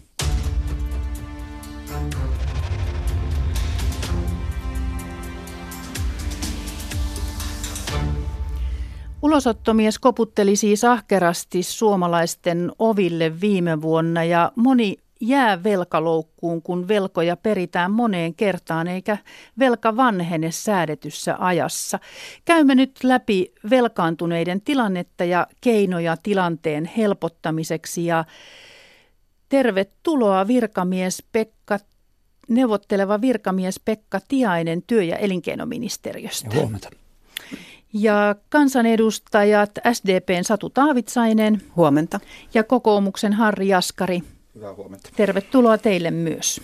Ulosottomies koputteli siis ahkerasti suomalaisten oville viime vuonna ja moni jää velkaloukkuun, kun velkoja peritään moneen kertaan eikä velka vanhene säädetyssä ajassa. Käymme nyt läpi velkaantuneiden tilannetta ja keinoja tilanteen helpottamiseksi ja tervetuloa virkamies Pekka, neuvotteleva virkamies Pekka Tiainen työ- ja elinkeinoministeriöstä. Ja huomenta. Ja kansanedustajat S D P:n Satu Taavitsainen. Huomenta. Ja kokoomuksen Harri Jaskari. Hyvää huomenta. Tervetuloa teille myös.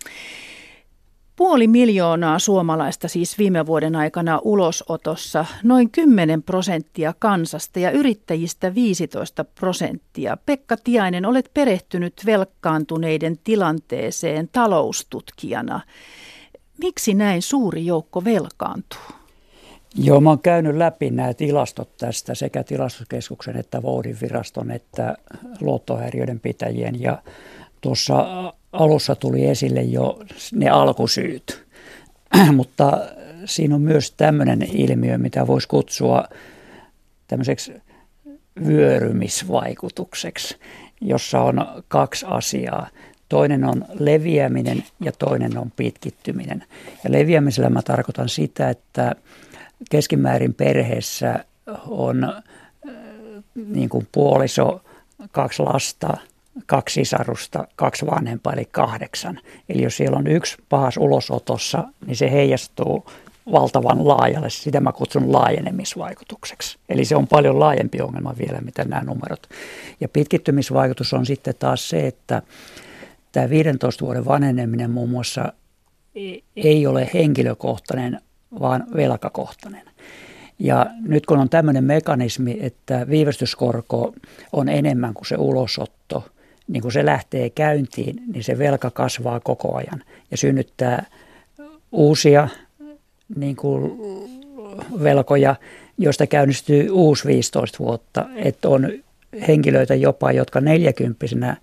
Puoli miljoonaa suomalaista siis viime vuoden aikana ulosotossa, noin kymmenen prosenttia kansasta ja yrittäjistä viisitoista prosenttia. Pekka Tiainen, olet perehtynyt velkaantuneiden tilanteeseen taloustutkijana. Miksi näin suuri joukko velkaantuu? Joo, mä oon käynyt läpi nämä tilastot tästä sekä tilastokeskuksen että Voudinviraston että luottohäiriöiden pitäjien ja tuossa alussa tuli esille jo ne alkusyyt, mutta siinä on myös tämmöinen ilmiö, mitä voisi kutsua tämmöiseksi vyörymisvaikutukseksi, jossa on kaksi asiaa. Toinen on leviäminen ja toinen on pitkittyminen. Ja leviämisellä mä tarkoitan sitä, että keskimäärin perheessä on niin kuin puoliso, kaksi lasta, kaksi sisarusta, kaksi vanhempaa eli kahdeksan. Eli jos siellä on yksi pahas ulosotossa, niin se heijastuu valtavan laajalle. Sitä mä kutsun laajenemisvaikutukseksi. Eli se on paljon laajempi ongelma vielä, mitä nämä numerot. Ja pitkittymisvaikutus on sitten taas se, että tämä viidentoista vuoden vanheneminen muun muassa ei ole henkilökohtainen, vaan velkakohtainen. Ja nyt kun on tämmöinen mekanismi, että viivästyskorko on enemmän kuin se ulosotto, niin kun se lähtee käyntiin, niin se velka kasvaa koko ajan ja synnyttää uusia niin kuin velkoja, joista käynnistyy uusi viisitoista vuotta. Että on henkilöitä jopa, jotka neljäkymppisenä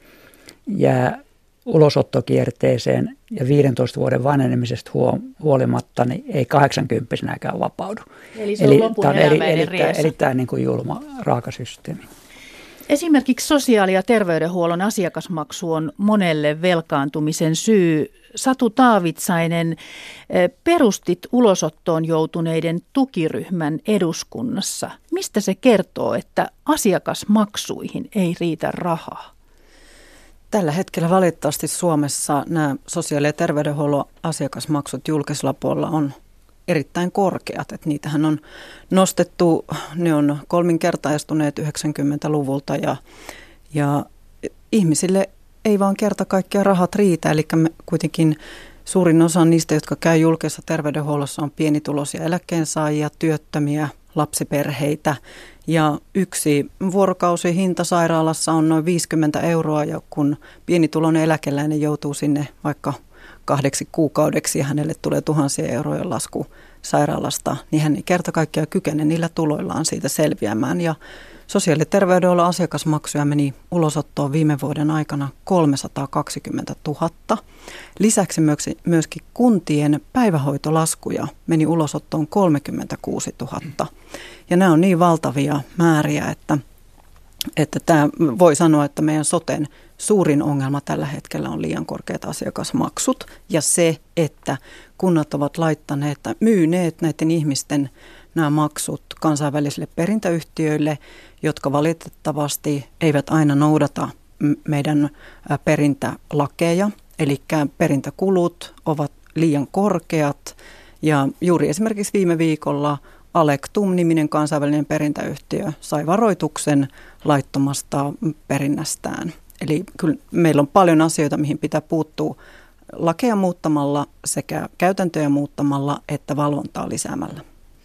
jää ulosottokierteeseen ja viidentoista vuoden vanhenemisesta huolimatta niin ei kahdeksankymppisenäkään vapaudu. Eli se on eli lopun tämä on elämäinen eri, riesa. erittäin niin kuin julma raakasysteemi. Esimerkiksi sosiaali- ja terveydenhuollon asiakasmaksu on monelle velkaantumisen syy. Satu Taavitsainen, perustit ulosottoon joutuneiden tukiryhmän eduskunnassa. Mistä se kertoo, että asiakasmaksuihin ei riitä rahaa? Tällä hetkellä valitettavasti Suomessa nämä sosiaali- ja terveydenhuollon asiakasmaksut julkisella puolella on erittäin korkeat. Että niitähän on nostettu, ne on kolminkertaistuneet yhdeksänkymmentäluvulta ja, ja ihmisille ei vaan kerta kaikkiaan rahat riitä. Eli me kuitenkin suurin osa niistä, jotka käy julkisessa terveydenhuollossa, on pienituloisia eläkkeensaajia, työttömiä, lapsiperheitä. Ja yksi vuorokausi hinta sairaalassa on noin viisikymmentä euroa ja kun pienituloinen eläkeläinen joutuu sinne vaikka kahdeksi kuukaudeksi ja hänelle tulee tuhansien eurojen lasku sairaalasta, niin hän ei kerta kaikkiaan kykene niillä tuloillaan siitä selviämään. Ja sosiaali- ja terveydenhuollon asiakasmaksuja meni ulosottoon viime vuoden aikana kolmesataakaksikymmentätuhatta. Lisäksi myöskin kuntien päivähoitolaskuja meni ulosottoon kolmekymmentäkuusituhatta. Ja nämä on niin valtavia määriä, että, että tämä voi sanoa, että meidän soten suurin ongelma tällä hetkellä on liian korkeat asiakasmaksut ja se, että kunnat ovat laittaneet, myyneet näiden ihmisten nämä maksut kansainvälisille perintäyhtiöille, jotka valitettavasti eivät aina noudata meidän perintälakeja. Eli perintäkulut ovat liian korkeat ja juuri esimerkiksi viime viikolla Alektum-niminen kansainvälinen perintäyhtiö sai varoituksen laittomasta perinnästään. Eli kyllä meillä on paljon asioita, mihin pitää puuttua lakeja muuttamalla sekä käytäntöjä muuttamalla että valvontaa lisäämällä.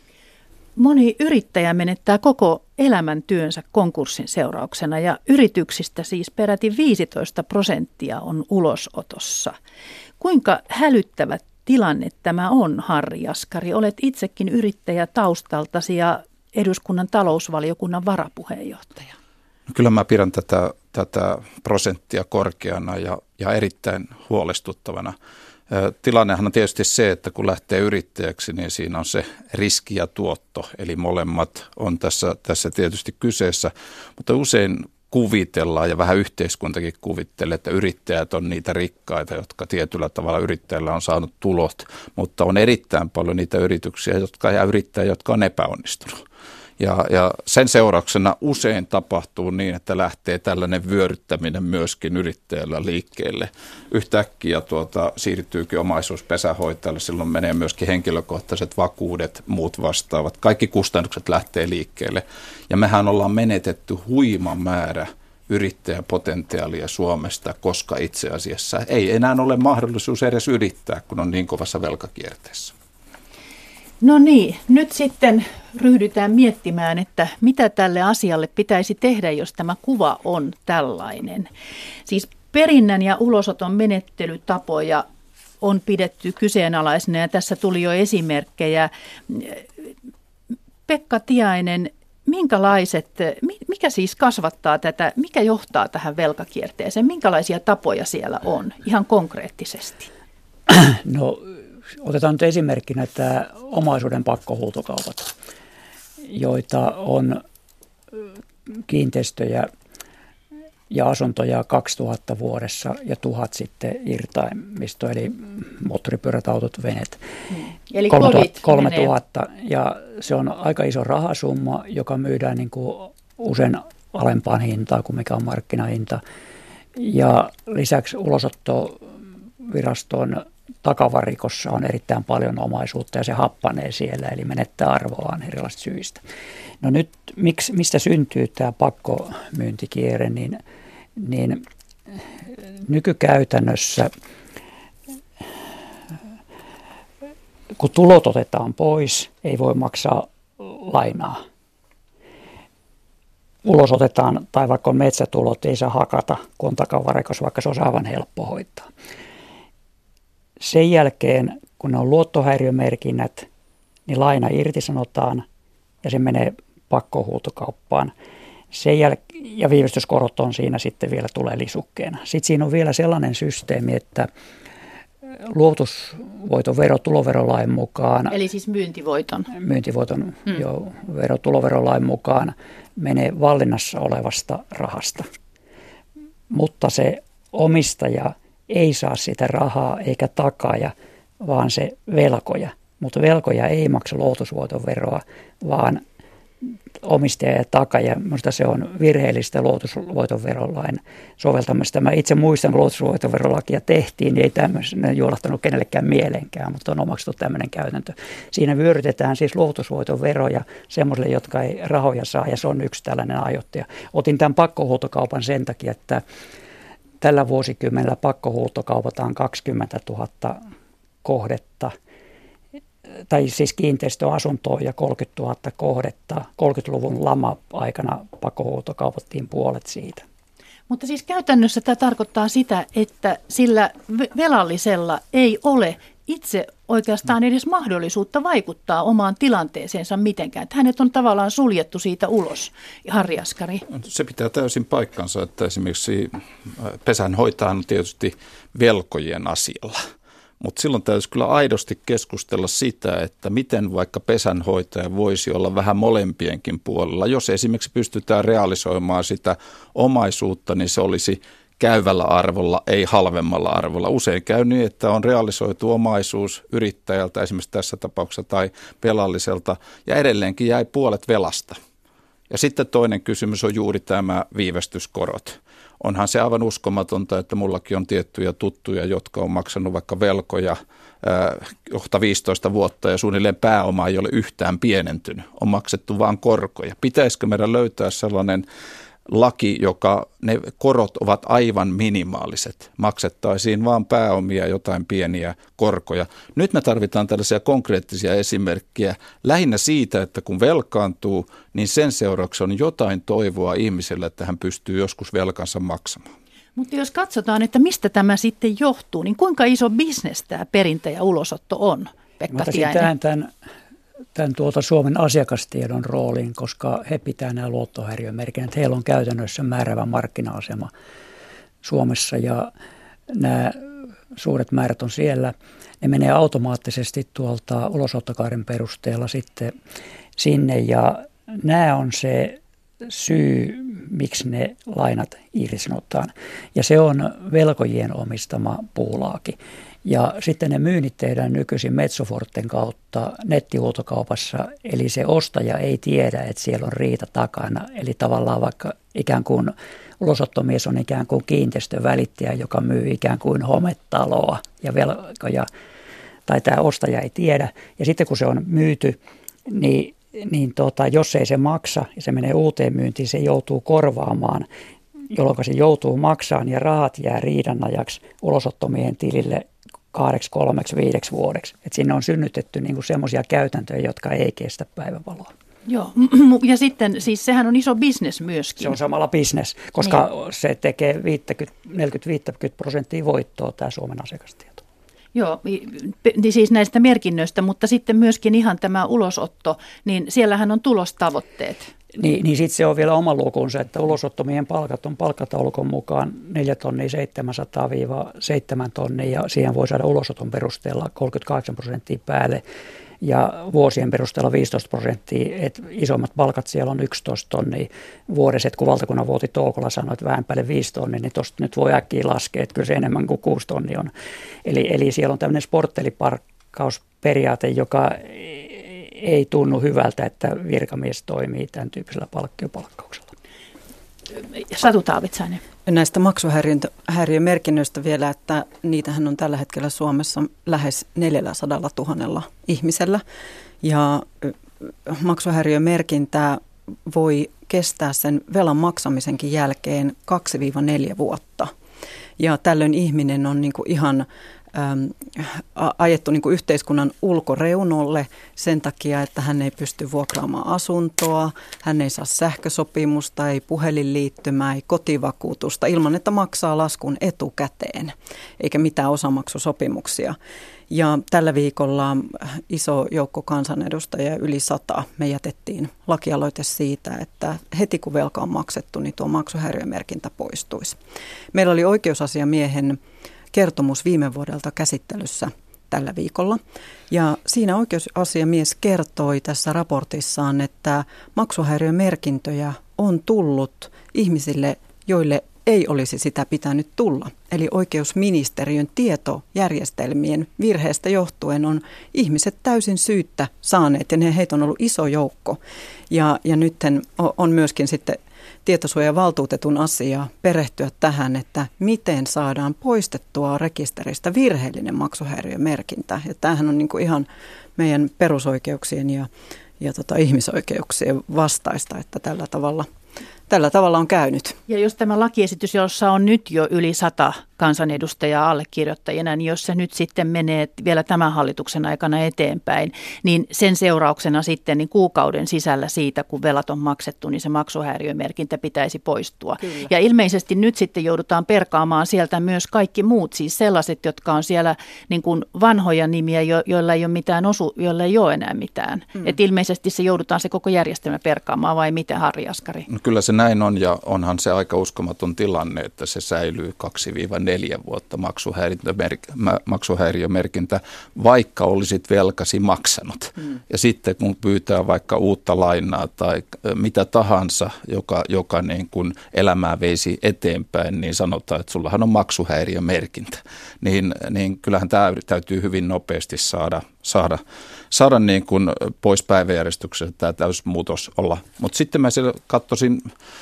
Moni yrittäjä menettää koko elämäntyönsä konkurssin seurauksena ja yrityksistä siis peräti viisitoista prosenttia on ulosotossa. Kuinka hälyttävä tilanne tämä on, Harri Jaskari? Olet itsekin yrittäjä taustaltasi ja eduskunnan talousvaliokunnan varapuheenjohtaja. Kyllä mä pidän tätä, tätä prosenttia korkeana ja, ja erittäin huolestuttavana. Tilannehan on tietysti se, että kun lähtee yrittäjäksi, niin siinä on se riski ja tuotto, eli molemmat on tässä, tässä tietysti kyseessä, mutta usein kuvitellaan ja vähän yhteiskuntakin kuvittelee, että yrittäjät on niitä rikkaita, jotka tietyllä tavalla yrittäjällä on saanut tulot, mutta on erittäin paljon niitä yrityksiä jotka, ja yrittäjiä, jotka on epäonnistunut. Ja, ja sen seurauksena usein tapahtuu niin, että lähtee tällainen vyöryttäminen myöskin yrittäjällä liikkeelle. Yhtäkkiä tuota, siirtyykin omaisuus pesähoitajalle, silloin menee myöskin henkilökohtaiset vakuudet, muut vastaavat. Kaikki kustannukset lähtee liikkeelle. Ja mehän ollaan menetetty huima määrä yrittäjäpotentiaalia Suomesta, koska itse asiassa ei enää ole mahdollisuus edes yrittää, kun on niin kovassa velkakierteessä. No niin, nyt sitten ryhdytään miettimään, että mitä tälle asialle pitäisi tehdä, jos tämä kuva on tällainen. Siis perinnän ja ulosoton menettelytapoja on pidetty kyseenalaisena ja tässä tuli jo esimerkkejä. Pekka Tiainen, minkälaiset, mikä siis kasvattaa tätä, mikä johtaa tähän velkakierteeseen, minkälaisia tapoja siellä on ihan konkreettisesti? No otetaan nyt esimerkkinä tämä omaisuuden pakkohuutokaupat, joita on kiinteistöjä ja asuntoja kaksituhatta vuodessa ja tuhat sitten irtaimisto, eli moottoripyörät, autot, veneet. Hmm. Eli kolmetuhatta ja se on aika iso rahasumma, joka myydään niin kuin usein alempaan hintaan kuin mikä on markkinahinta. Ja lisäksi ulosottoviraston takavarikossa on erittäin paljon omaisuutta ja se happanee siellä, eli menettää arvoaan erilaisista syistä. No nyt, miksi, mistä syntyy tämä pakkomyyntikierre, niin, niin nykykäytännössä, kun tulot otetaan pois, ei voi maksaa lainaa. Ulos otetaan, tai vaikka on metsätulot, ei saa hakata, kun on takavarikos, vaikka se on aivan helppo hoitaa. Sen jälkeen, kun ne on luottohäiriömerkinnät, niin laina irtisanotaan ja se menee pakkohuutokauppaan. Sen jäl- ja viivästyskorot on siinä sitten vielä tulee lisukkeena. Sitten siinä on vielä sellainen systeemi, että luovutusvoiton vero tuloverolain mukaan. Eli siis myyntivoiton. Myyntivoiton hmm. jo, vero tuloverolain mukaan menee vallinnassa olevasta rahasta. Mutta se omistaja ei saa sitä rahaa eikä takaaja, vaan se velkoja. Mutta velkoja ei maksa luovutusvoiton veroa, vaan omistaja ja takaaja. Minusta se on virheellistä luovutusvoiton verolain soveltamista. Mä itse muistan, kun luovutusvoiton verolakia tehtiin, niin ei tämmöinen juolahtanut kenellekään mieleenkään, mutta on omaksuttu tämmöinen käytäntö. Siinä vyörytetään siis luovutusvoiton veroja semmoisille, jotka ei rahoja saa, ja se on yksi tällainen ajoittaja. Otin tämän pakkohuutokaupan sen takia, että tällä vuosikymmenellä pakkohuutokaupataan kaksikymmentätuhatta kohdetta, tai siis kiinteistöasuntoa ja kolmekymmentätuhatta kohdetta. kolmekymmentäluvun lama-aikana pakkohuutokaupattiin puolet siitä. Mutta siis käytännössä tämä tarkoittaa sitä, että sillä velallisella ei ole itse oikeastaan edes mahdollisuutta vaikuttaa omaan tilanteeseensa mitenkään. Että hänet on tavallaan suljettu siitä ulos. Harri Askari. Se pitää täysin paikkansa, että esimerkiksi pesänhoitaja on tietysti velkojen asialla. Mutta silloin täytyisi kyllä aidosti keskustella sitä, että miten vaikka pesänhoitaja voisi olla vähän molempienkin puolella. Jos esimerkiksi pystytään realisoimaan sitä omaisuutta, niin se olisi käyvällä arvolla, ei halvemmalla arvolla. Usein käy niin, että on realisoitu omaisuus yrittäjältä esimerkiksi tässä tapauksessa tai velalliselta ja edelleenkin jäi puolet velasta. Ja sitten toinen kysymys on juuri tämä viivästyskorot. Onhan se aivan uskomatonta, että mullakin on tiettyjä tuttuja, jotka on maksanut vaikka velkoja kohta viisitoista vuotta ja suunnilleen pääoma ei ole yhtään pienentynyt. On maksettu vain korkoja. Pitäisikö meidän löytää sellainen laki, joka ne korot ovat aivan minimaaliset. Maksettaisiin vaan pääomia, jotain pieniä korkoja. Nyt me tarvitaan tällaisia konkreettisia esimerkkejä lähinnä siitä, että kun velkaantuu, niin sen seurauksen on jotain toivoa ihmiselle, että hän pystyy joskus velkansa maksamaan. Mutta jos katsotaan, että mistä tämä sitten johtuu, niin kuinka iso bisnes tämä perintö ja ulosotto on, Pekka Tiainen? Tämän, tämän tuota Suomen asiakastiedon rooliin, koska he pitää nämä luottohäiriömerkinnät. Heillä on käytännössä määräävä markkina-asema Suomessa ja nämä suuret määrät on siellä. Ne menee automaattisesti tuolta ulosottokaaren perusteella sitten sinne ja nämä on se syy, miksi ne lainat irtisanotaan. Ja se on velkojien omistama puulaaki. Ja sitten ne myynnit tehdään nykyisin Metsoforten kautta nettihuutokaupassa, eli se ostaja ei tiedä, että siellä on riita takana. Eli tavallaan vaikka ikään kuin ulosottomies on ikään kuin kiinteistövälittäjä, joka myy ikään kuin hometaloa ja velkoja, tai tämä ostaja ei tiedä. Ja sitten kun se on myyty, niin niin tota, jos ei se maksa ja se menee uuteen myyntiin, se joutuu korvaamaan, jolloin se joutuu maksamaan ja rahat jää riidan ajaksi ulosottomiehen tilille kahdeksi, kolmeksi, viideksi vuodeksi. Et sinne on synnytetty niinku semmoisia käytäntöjä, jotka ei kestä päivänvaloa. Joo, ja sitten siis sehän on iso bisnes myöskin. Se on samalla bisnes, koska niin. Se tekee neljäkymmentä viisikymmentä prosenttia voittoa tämä Suomen asiakastieto. Joo, niin siis näistä merkinnöistä, mutta sitten myöskin ihan tämä ulosotto, niin siellähän on tulostavoitteet. Niin, niin sitten se on vielä oma lukunsa, että ulosottomien palkat on palkkataulukon mukaan neljä tonnia seitsemänsataa seitsemän tonnia ja siihen voi saada ulosoton perusteella kolmekymmentäkahdeksan prosenttia päälle ja vuosien perusteella viisitoista prosenttia, että isommat palkat siellä on yksitoista tonnia vuodessa, että kun valtakunnan vuoti Toukola sanoi, että vähän päälle viisi tonnia, niin tuosta nyt voi äkkiä laskea, että kyllä se enemmän kuin kuusi tonnia on. Eli, eli siellä on tämmöinen sportteliparkkausperiaate, joka ei tunnu hyvältä, että virkamies toimii tämän tyyppisellä palkkiopalkkauksella. Satu Taavitsainen. Näistä maksuhäiriömerkinnöistä vielä, että niitähän on tällä hetkellä Suomessa lähes neljälläsadalla tuhannella ihmisellä. Ja maksuhäiriömerkintää voi kestää sen velan maksamisenkin jälkeen kaksi neljä vuotta. Ja tällöin ihminen on niinku ihan äm, ajettu niinku yhteiskunnan ulkoreunolle sen takia, että hän ei pysty vuokraamaan asuntoa, hän ei saa sähkösopimusta, ei puhelinliittymää, ei kotivakuutusta ilman, että maksaa laskun etukäteen, eikä mitään osamaksusopimuksia. Ja tällä viikolla iso joukko kansanedustajia, yli sata, me jätettiin lakialoite siitä, että heti kun velka on maksettu, niin tuo maksuhäiriömerkintä poistuisi. Meillä oli oikeusasiamiehen kertomus viime vuodelta käsittelyssä tällä viikolla. Ja siinä oikeusasiamies kertoi tässä raportissaan, että maksuhäiriömerkintöjä on tullut ihmisille, joille ei olisi sitä pitänyt tulla. Eli oikeusministeriön tietojärjestelmien virheestä johtuen on ihmiset täysin syyttä saaneet ja ne heitä on ollut iso joukko. Ja, ja nyt on myöskin sitten tietosuojavaltuutetun asia perehtyä tähän, että miten saadaan poistettua rekisteristä virheellinen maksuhäiriömerkintä. Ja tämähän on niin kuin ihan meidän perusoikeuksien ja, ja tota ihmisoikeuksien vastaista, että tällä tavalla tällä tavalla on käynyt. Ja jos tämä lakiesitys, jossa on nyt jo yli sata kansanedustajaa allekirjoittajina, niin jos se nyt sitten menee vielä tämän hallituksen aikana eteenpäin, niin sen seurauksena sitten niin kuukauden sisällä siitä, kun velat on maksettu, niin se maksuhäiriömerkintä pitäisi poistua. Kyllä. Ja ilmeisesti nyt sitten joudutaan perkaamaan sieltä myös kaikki muut, siis sellaiset, jotka on siellä niin kuin vanhoja nimiä, jo, joilla ei ole mitään osu, joilla ei ole enää mitään. Mm. Et ilmeisesti se joudutaan se koko järjestelmä perkaamaan, vai miten, Harri Jaskari? No kyllä se näin on, ja onhan se aika uskomaton tilanne, että se säilyy kaksi neljä vuotta maksuhäiriömerkintä, vaikka olisit velkasi maksanut. Hmm. Ja sitten kun pyytää vaikka uutta lainaa tai mitä tahansa, joka, joka niin kuin elämää veisi eteenpäin, niin sanotaan, että sullahan on maksuhäiriömerkintä. Niin, niin kyllähän tämä täytyy hyvin nopeasti saada, saada, saada niin kuin pois päiväjärjestyksestä tämä täysmuutos olla. Mutta sitten mä siellä katsoisin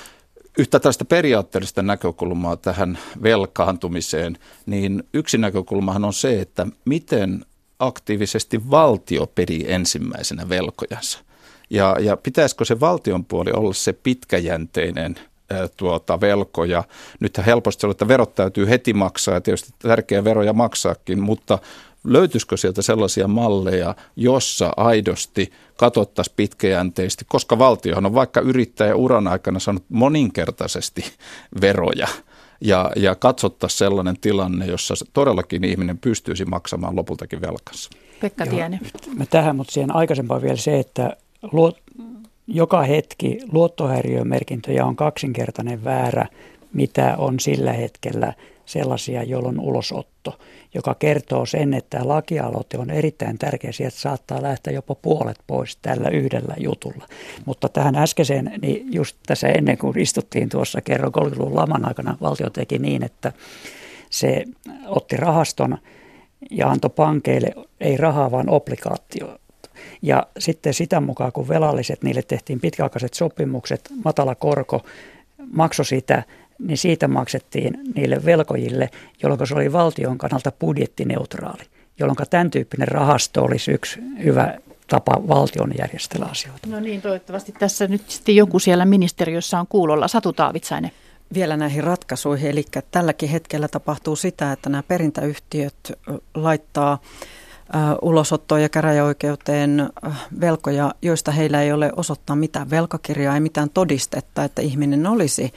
yhtä tällaista periaatteellista näkökulmaa tähän velkaantumiseen, niin yksi näkökulmahan on se, että miten aktiivisesti valtio perii ensimmäisenä velkojansa. Ja, ja pitäisikö se valtion puoli olla se pitkäjänteinen ää, tuota, velkoja. Nythän helposti on, että verot täytyy heti maksaa ja tietysti tärkeä veroja maksaakin, mutta löytyisikö sieltä sellaisia malleja, jossa aidosti katsottaisiin pitkäjänteisesti, koska valtiohan on vaikka yrittäjä uran aikana saanut moninkertaisesti veroja ja, ja katsottaisiin sellainen tilanne, jossa todellakin ihminen pystyisi maksamaan lopultakin velkansa. Pekka Tiainen. Mä tähän, mutta siihen aikaisempaan vielä se, että luot, joka hetki luottohäiriömerkintöjä on kaksinkertainen väärä, mitä on sillä hetkellä sellaisia, joilla on ulosotto, joka kertoo sen, että tämä lakialoite on erittäin tärkeä, sieltä saattaa lähteä jopa puolet pois tällä yhdellä jutulla. Mutta tähän äskeiseen, niin just tässä ennen kuin istuttiin tuossa kerran kolmekymmentäluvun laman aikana, valtio teki niin, että se otti rahaston ja antoi pankeille ei rahaa, vaan obligaatio. Ja sitten sitä mukaan, kun velalliset, niille tehtiin pitkäaikaiset sopimukset, matala korko, maksoi sitä, niin siitä maksettiin niille velkojille, jolloin se oli valtion kannalta budjettineutraali, jolloin tämän tyyppinen rahasto olisi yksi hyvä tapa valtion järjestellä asioita. No niin, toivottavasti tässä nyt sitten joku siellä ministeriössä on kuulolla. Satu Taavitsainen. Vielä näihin ratkaisuihin, eli tälläkin hetkellä tapahtuu sitä, että nämä perintäyhtiöt laittaa ulosottoon ja käräjäoikeuteen velkoja, joista heillä ei ole osoittaa mitään velkakirjaa, ei mitään todistetta, että ihminen olisi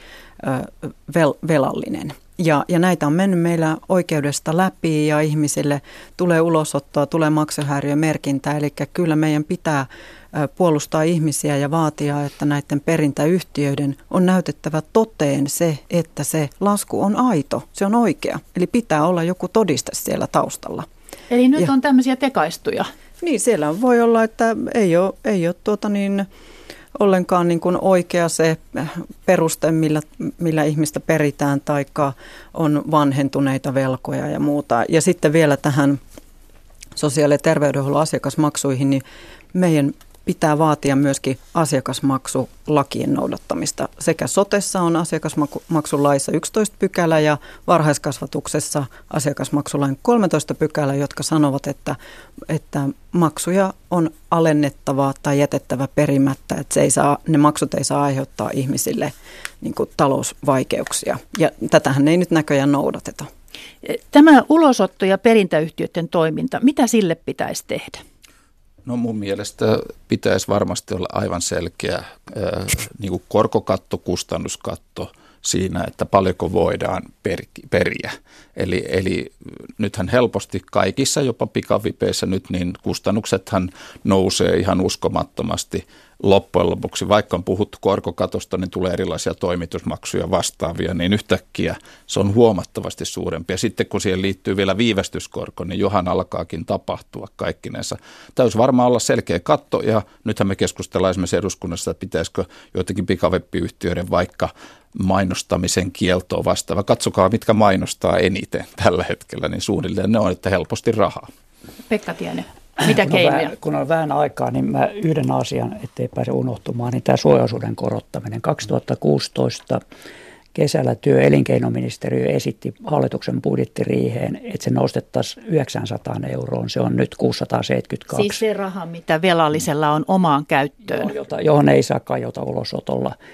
vel- velallinen. Ja, ja näitä on mennyt meillä oikeudesta läpi ja ihmisille tulee ulosottoa, tulee maksuhäiriömerkintä, eli kyllä meidän pitää puolustaa ihmisiä ja vaatia, että näiden perintäyhtiöiden on näytettävä toteen se, että se lasku on aito, se on oikea. Eli pitää olla joku todiste siellä taustalla. Eli nyt ja, on tämmöisiä tekaistuja. Niin, siellä voi olla, että ei ole, ei ole tuota niin, ollenkaan niin kuin oikea se peruste, millä, millä ihmistä peritään, taikka on vanhentuneita velkoja ja muuta. Ja sitten vielä tähän sosiaali- ja terveydenhuollon asiakasmaksuihin, niin meidän pitää vaatia myöskin asiakasmaksulakien noudattamista. Sekä sotessa on asiakasmaksulaissa yksitoista pykälä ja varhaiskasvatuksessa asiakasmaksulain kolmetoista pykälä, jotka sanovat, että, että maksuja on alennettava tai jätettävä perimättä, että se ei saa, ne maksut ei saa aiheuttaa ihmisille niin kuin talousvaikeuksia. Ja tätähän ei nyt näköjään noudateta. Tämä ulosotto- ja perintäyhtiöiden toiminta, mitä sille pitäisi tehdä? No mun mielestä pitäisi varmasti olla aivan selkeä ää, niin kuin korkokatto, kustannuskatto siinä, että paljonko voidaan per, periä. Eli, eli nythän helposti kaikissa, jopa pikavipeissä nyt, niin kustannuksethan nousee ihan uskomattomasti loppujen lopuksi. Vaikka on puhuttu korkokatosta, niin tulee erilaisia toimitusmaksuja vastaavia, niin yhtäkkiä se on huomattavasti suurempi. Ja sitten kun siihen liittyy vielä viivästyskorko, niin johan alkaakin tapahtua kaikkinensa. Täytyisi varmaan olla selkeä katto, ja nythän me keskustellaan esimerkiksi eduskunnassa, että pitäisikö joitakin pikavippiyhtiöiden vaikka mainostamisen kieltoa vastaava. Katsokaa, mitkä mainostaa eniten tällä hetkellä, niin suunnilleen ne on, että helposti rahaa. Pekka Tiainen. Mitä kun keinoja? On vähän, kun on vähän aikaa, niin mä yhden asian, ettei pääse unohtumaan, niin tämä suojaosuuden korottaminen. kaksituhattakuusitoista kesällä työ- ja elinkeinoministeriö esitti hallituksen budjettiriiheen, että se nostettaisiin yhdeksänsataa euroon. Se on nyt kuusisataaseitsemänkymmentäkaksi. Siis se raha, mitä velallisella on omaan käyttöön. Jota, johon ei saa kajota ulosotolla.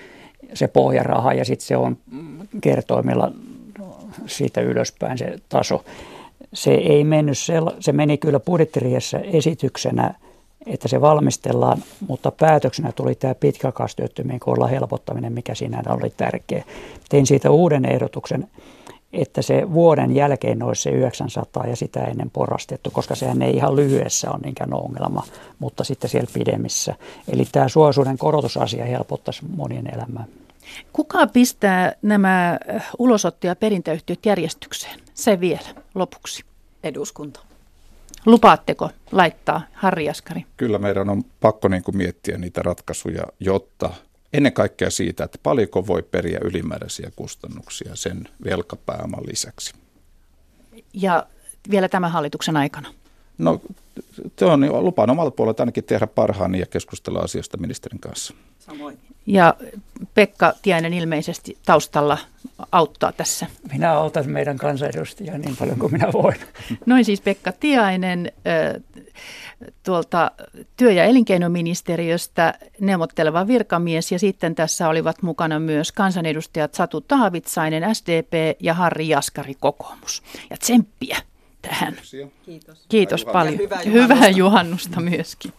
se pohjaraha ja sitten se on kertoimilla siitä ylöspäin se taso. Se ei mennyt, se meni kyllä budjettiriihessä esityksenä, että se valmistellaan, mutta päätöksenä tuli tämä pitkäaikaistyöttömien kohdalla helpottaminen, mikä siinä oli tärkeä. Tein siitä uuden ehdotuksen, että se vuoden jälkeen olisi se yhdeksänsataa ja sitä ennen porrastettu, koska sehän ei ihan lyhyessä ole niinkään ongelma, mutta sitten siellä pidemmissä. Eli tämä suosuuden korotusasia helpottaisi monien elämää. Kuka pistää nämä ulosotto- ja perintäyhtiöt järjestykseen? Se vielä lopuksi. Eduskunta. Lupaatteko laittaa, Harri Jaskari? Kyllä meidän on pakko niin kuin miettiä niitä ratkaisuja, jotta ennen kaikkea siitä, että paljonko voi periä ylimääräisiä kustannuksia sen velkapääoman lisäksi. Ja vielä tämän hallituksen aikana? No, on, lupaan omalta puolelta ainakin tehdä parhaani ja keskustella asiasta ministerin kanssa. Samoin. Ja Pekka Tiainen ilmeisesti taustalla auttaa tässä. Minä autan meidän kansanedustajia niin paljon kuin minä voin. Noin siis Pekka Tiainen tuolta työ- ja elinkeinoministeriöstä neuvotteleva virkamies, ja sitten tässä olivat mukana myös kansanedustajat Satu Taavitsainen, S D P, ja Harri Jaskari, kokoomus. Ja tsemppiä tähän. Kiitos. Kiitos hyvää paljon. Hyvää juhannusta. Hyvää juhannusta myöskin.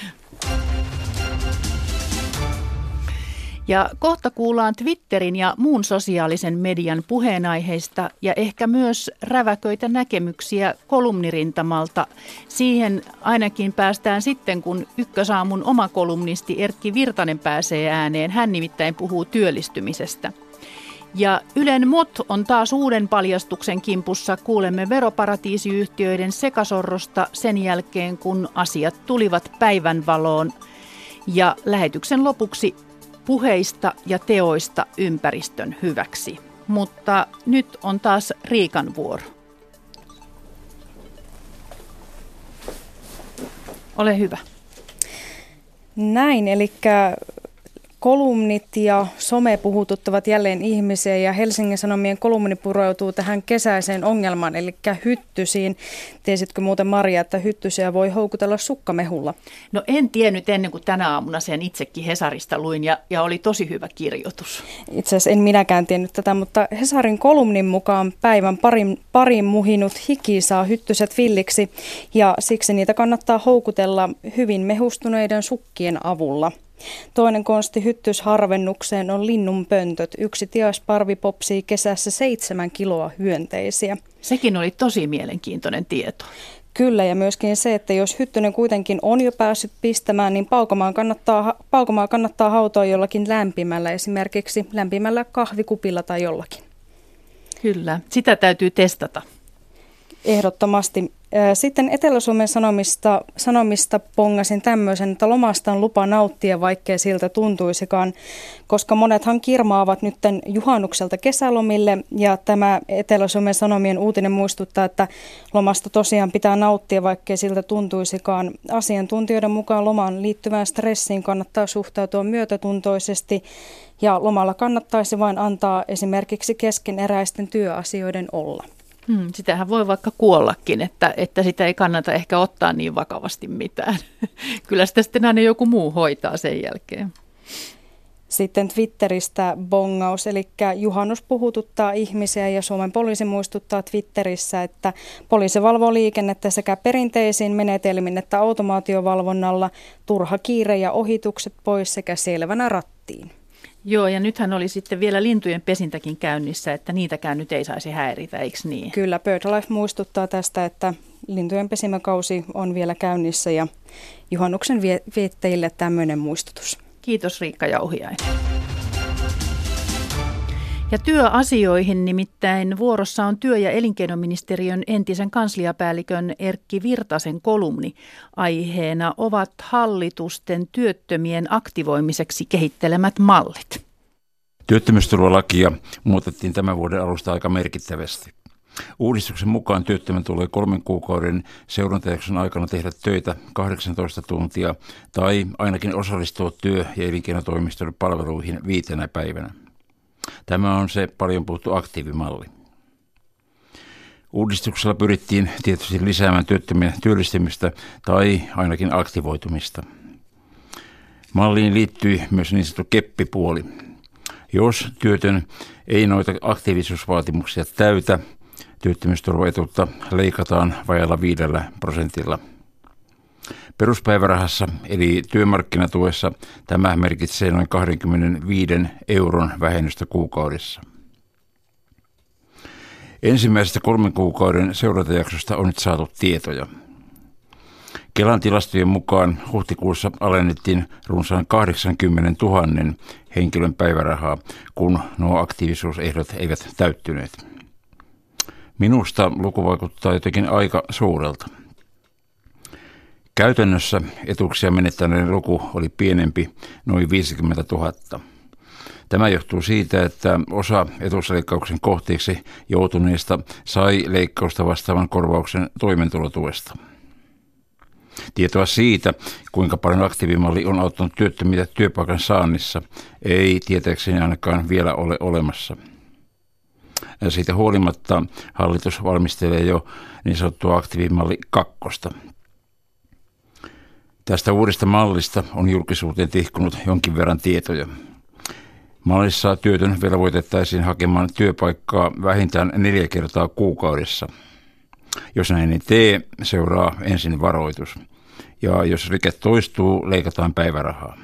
Ja kohta kuullaan Twitterin ja muun sosiaalisen median puheenaiheista ja ehkä myös räväköitä näkemyksiä kolumnirintamalta. Siihen ainakin päästään sitten, kun Ykkösaamun oma kolumnisti Erkki Virtanen pääsee ääneen. Hän nimittäin puhuu työllistymisestä. Ja Ylen M O T on taas uuden paljastuksen kimpussa. Kuulemme veroparatiisiyhtiöiden sekasorrosta sen jälkeen, kun asiat tulivat päivänvaloon. Ja lähetyksen lopuksi puheista ja teoista ympäristön hyväksi. Mutta nyt on taas Riikan vuoro. Ole hyvä. Näin, eli kolumnit ja some puhututtavat jälleen ihmisiä, ja Helsingin Sanomien kolumni pureutuu tähän kesäiseen ongelmaan, eli hyttysiin. Tiesitkö muuten, Maria, että hyttysiä voi houkutella sukkamehulla? No en tiennyt ennen kuin tänä aamuna sen itsekin Hesarista luin, ja, ja oli tosi hyvä kirjoitus. Itse asiassa en minäkään tiennyt tätä, mutta Hesarin kolumnin mukaan päivän parin, parin muhinut hiki saa hyttyset villiksi, ja siksi niitä kannattaa houkutella hyvin mehustuneiden sukkien avulla. Toinen konsti hyttysharvennukseen on linnunpöntöt. Yksi tiaisparvi popsii kesässä seitsemän kiloa hyönteisiä. Sekin oli tosi mielenkiintoinen tieto. Kyllä, ja myöskin se, että jos hyttynen kuitenkin on jo päässyt pistämään, niin paukomaa kannattaa, paukomaa kannattaa hautoa jollakin lämpimällä, esimerkiksi lämpimällä kahvikupilla tai jollakin. Kyllä, sitä täytyy testata. Ehdottomasti. Sitten Etelä-Suomen Sanomista, Sanomista pongasin tämmöisen, että lomasta on lupa nauttia, vaikkei siltä tuntuisikaan, koska monethan kirmaavat nytten juhannukselta kesälomille, ja tämä Etelä-Suomen Sanomien uutinen muistuttaa, että lomasta tosiaan pitää nauttia, vaikkei siltä tuntuisikaan. Asiantuntijoiden mukaan lomaan liittyvään stressiin kannattaa suhtautua myötätuntoisesti, ja lomalla kannattaisi vain antaa esimerkiksi keskeneräisten työasioiden olla. Hmm, sitähän voi vaikka kuollakin, että, että sitä ei kannata ehkä ottaa niin vakavasti mitään. Kyllä sitä sitten aina joku muu hoitaa sen jälkeen. Sitten Twitteristä bongaus, eli juhannus puhututtaa ihmisiä, ja Suomen poliisi muistuttaa Twitterissä, että poliisi valvoo liikennettä sekä perinteisiin menetelmin että automaatiovalvonnalla, turha kiire ja ohitukset pois sekä selvänä rattiin. Joo, ja nythän oli sitten vielä lintujen pesintäkin käynnissä, että niitäkään nyt ei saisi häiritä, eikö niin? Kyllä, BirdLife muistuttaa tästä, että lintujen pesimäkausi on vielä käynnissä, ja juhannuksen viettäjille tämmöinen muistutus. Kiitos, Riikka Jauhiainen. Ja työasioihin nimittäin vuorossa on työ- ja elinkeinoministeriön entisen kansliapäällikön Erkki Virtasen kolumni. Aiheena ovat hallitusten työttömien aktivoimiseksi kehittelemät mallit. Työttömyysturvalakia muutettiin tämän vuoden alusta aika merkittävästi. Uudistuksen mukaan työttömän tulee kolmen kuukauden seurantajakson aikana tehdä töitä kahdeksantoista tuntia tai ainakin osallistua työ- ja elinkeinotoimiston palveluihin viitenä päivänä. Tämä on se paljon puhuttu aktiivimalli. Uudistuksella pyrittiin tietysti lisäämään työttömien työllistymistä tai ainakin aktivoitumista. Malliin liittyi myös niin sanottu keppipuoli. Jos työtön ei noita aktiivisuusvaatimuksia täytä, työttömyysturvaetuutta leikataan vajaalla viidellä prosentilla. Peruspäivärahassa eli työmarkkinatuessa tämä merkitsee noin kaksikymmentäviisi euron vähennystä kuukaudessa. Ensimmäisestä kolmen kuukauden seurantajaksosta on nyt saatu tietoja. Kelan tilastojen mukaan huhtikuussa alennettiin runsaan kahdeksankymmentätuhatta henkilön päivärahaa, kun nuo aktiivisuusehdot eivät täyttyneet. Minusta luku vaikuttaa jotenkin aika suurelta. Käytännössä etuuksia menettäneiden luku oli pienempi, noin viisikymmentätuhatta. Tämä johtuu siitä, että osa etuusleikkauksen kohteeksi joutuneista sai leikkausta vastaavan korvauksen toimeentulotuesta. Tietoa siitä, kuinka paljon aktiivimalli on auttanut työttömiä työpaikan saannissa, ei tietääkseni ainakaan vielä ole olemassa. Siitä huolimatta hallitus valmistelee jo niin sanottua aktiivimalli kakkosta. Tästä uudesta mallista on julkisuuteen tihkunut jonkin verran tietoja. Mallissa työtön velvoitettaisiin hakemaan työpaikkaa vähintään neljä kertaa kuukaudessa. Jos näin ei tee, seuraa ensin varoitus. Ja jos rike toistuu, leikataan päivärahaa.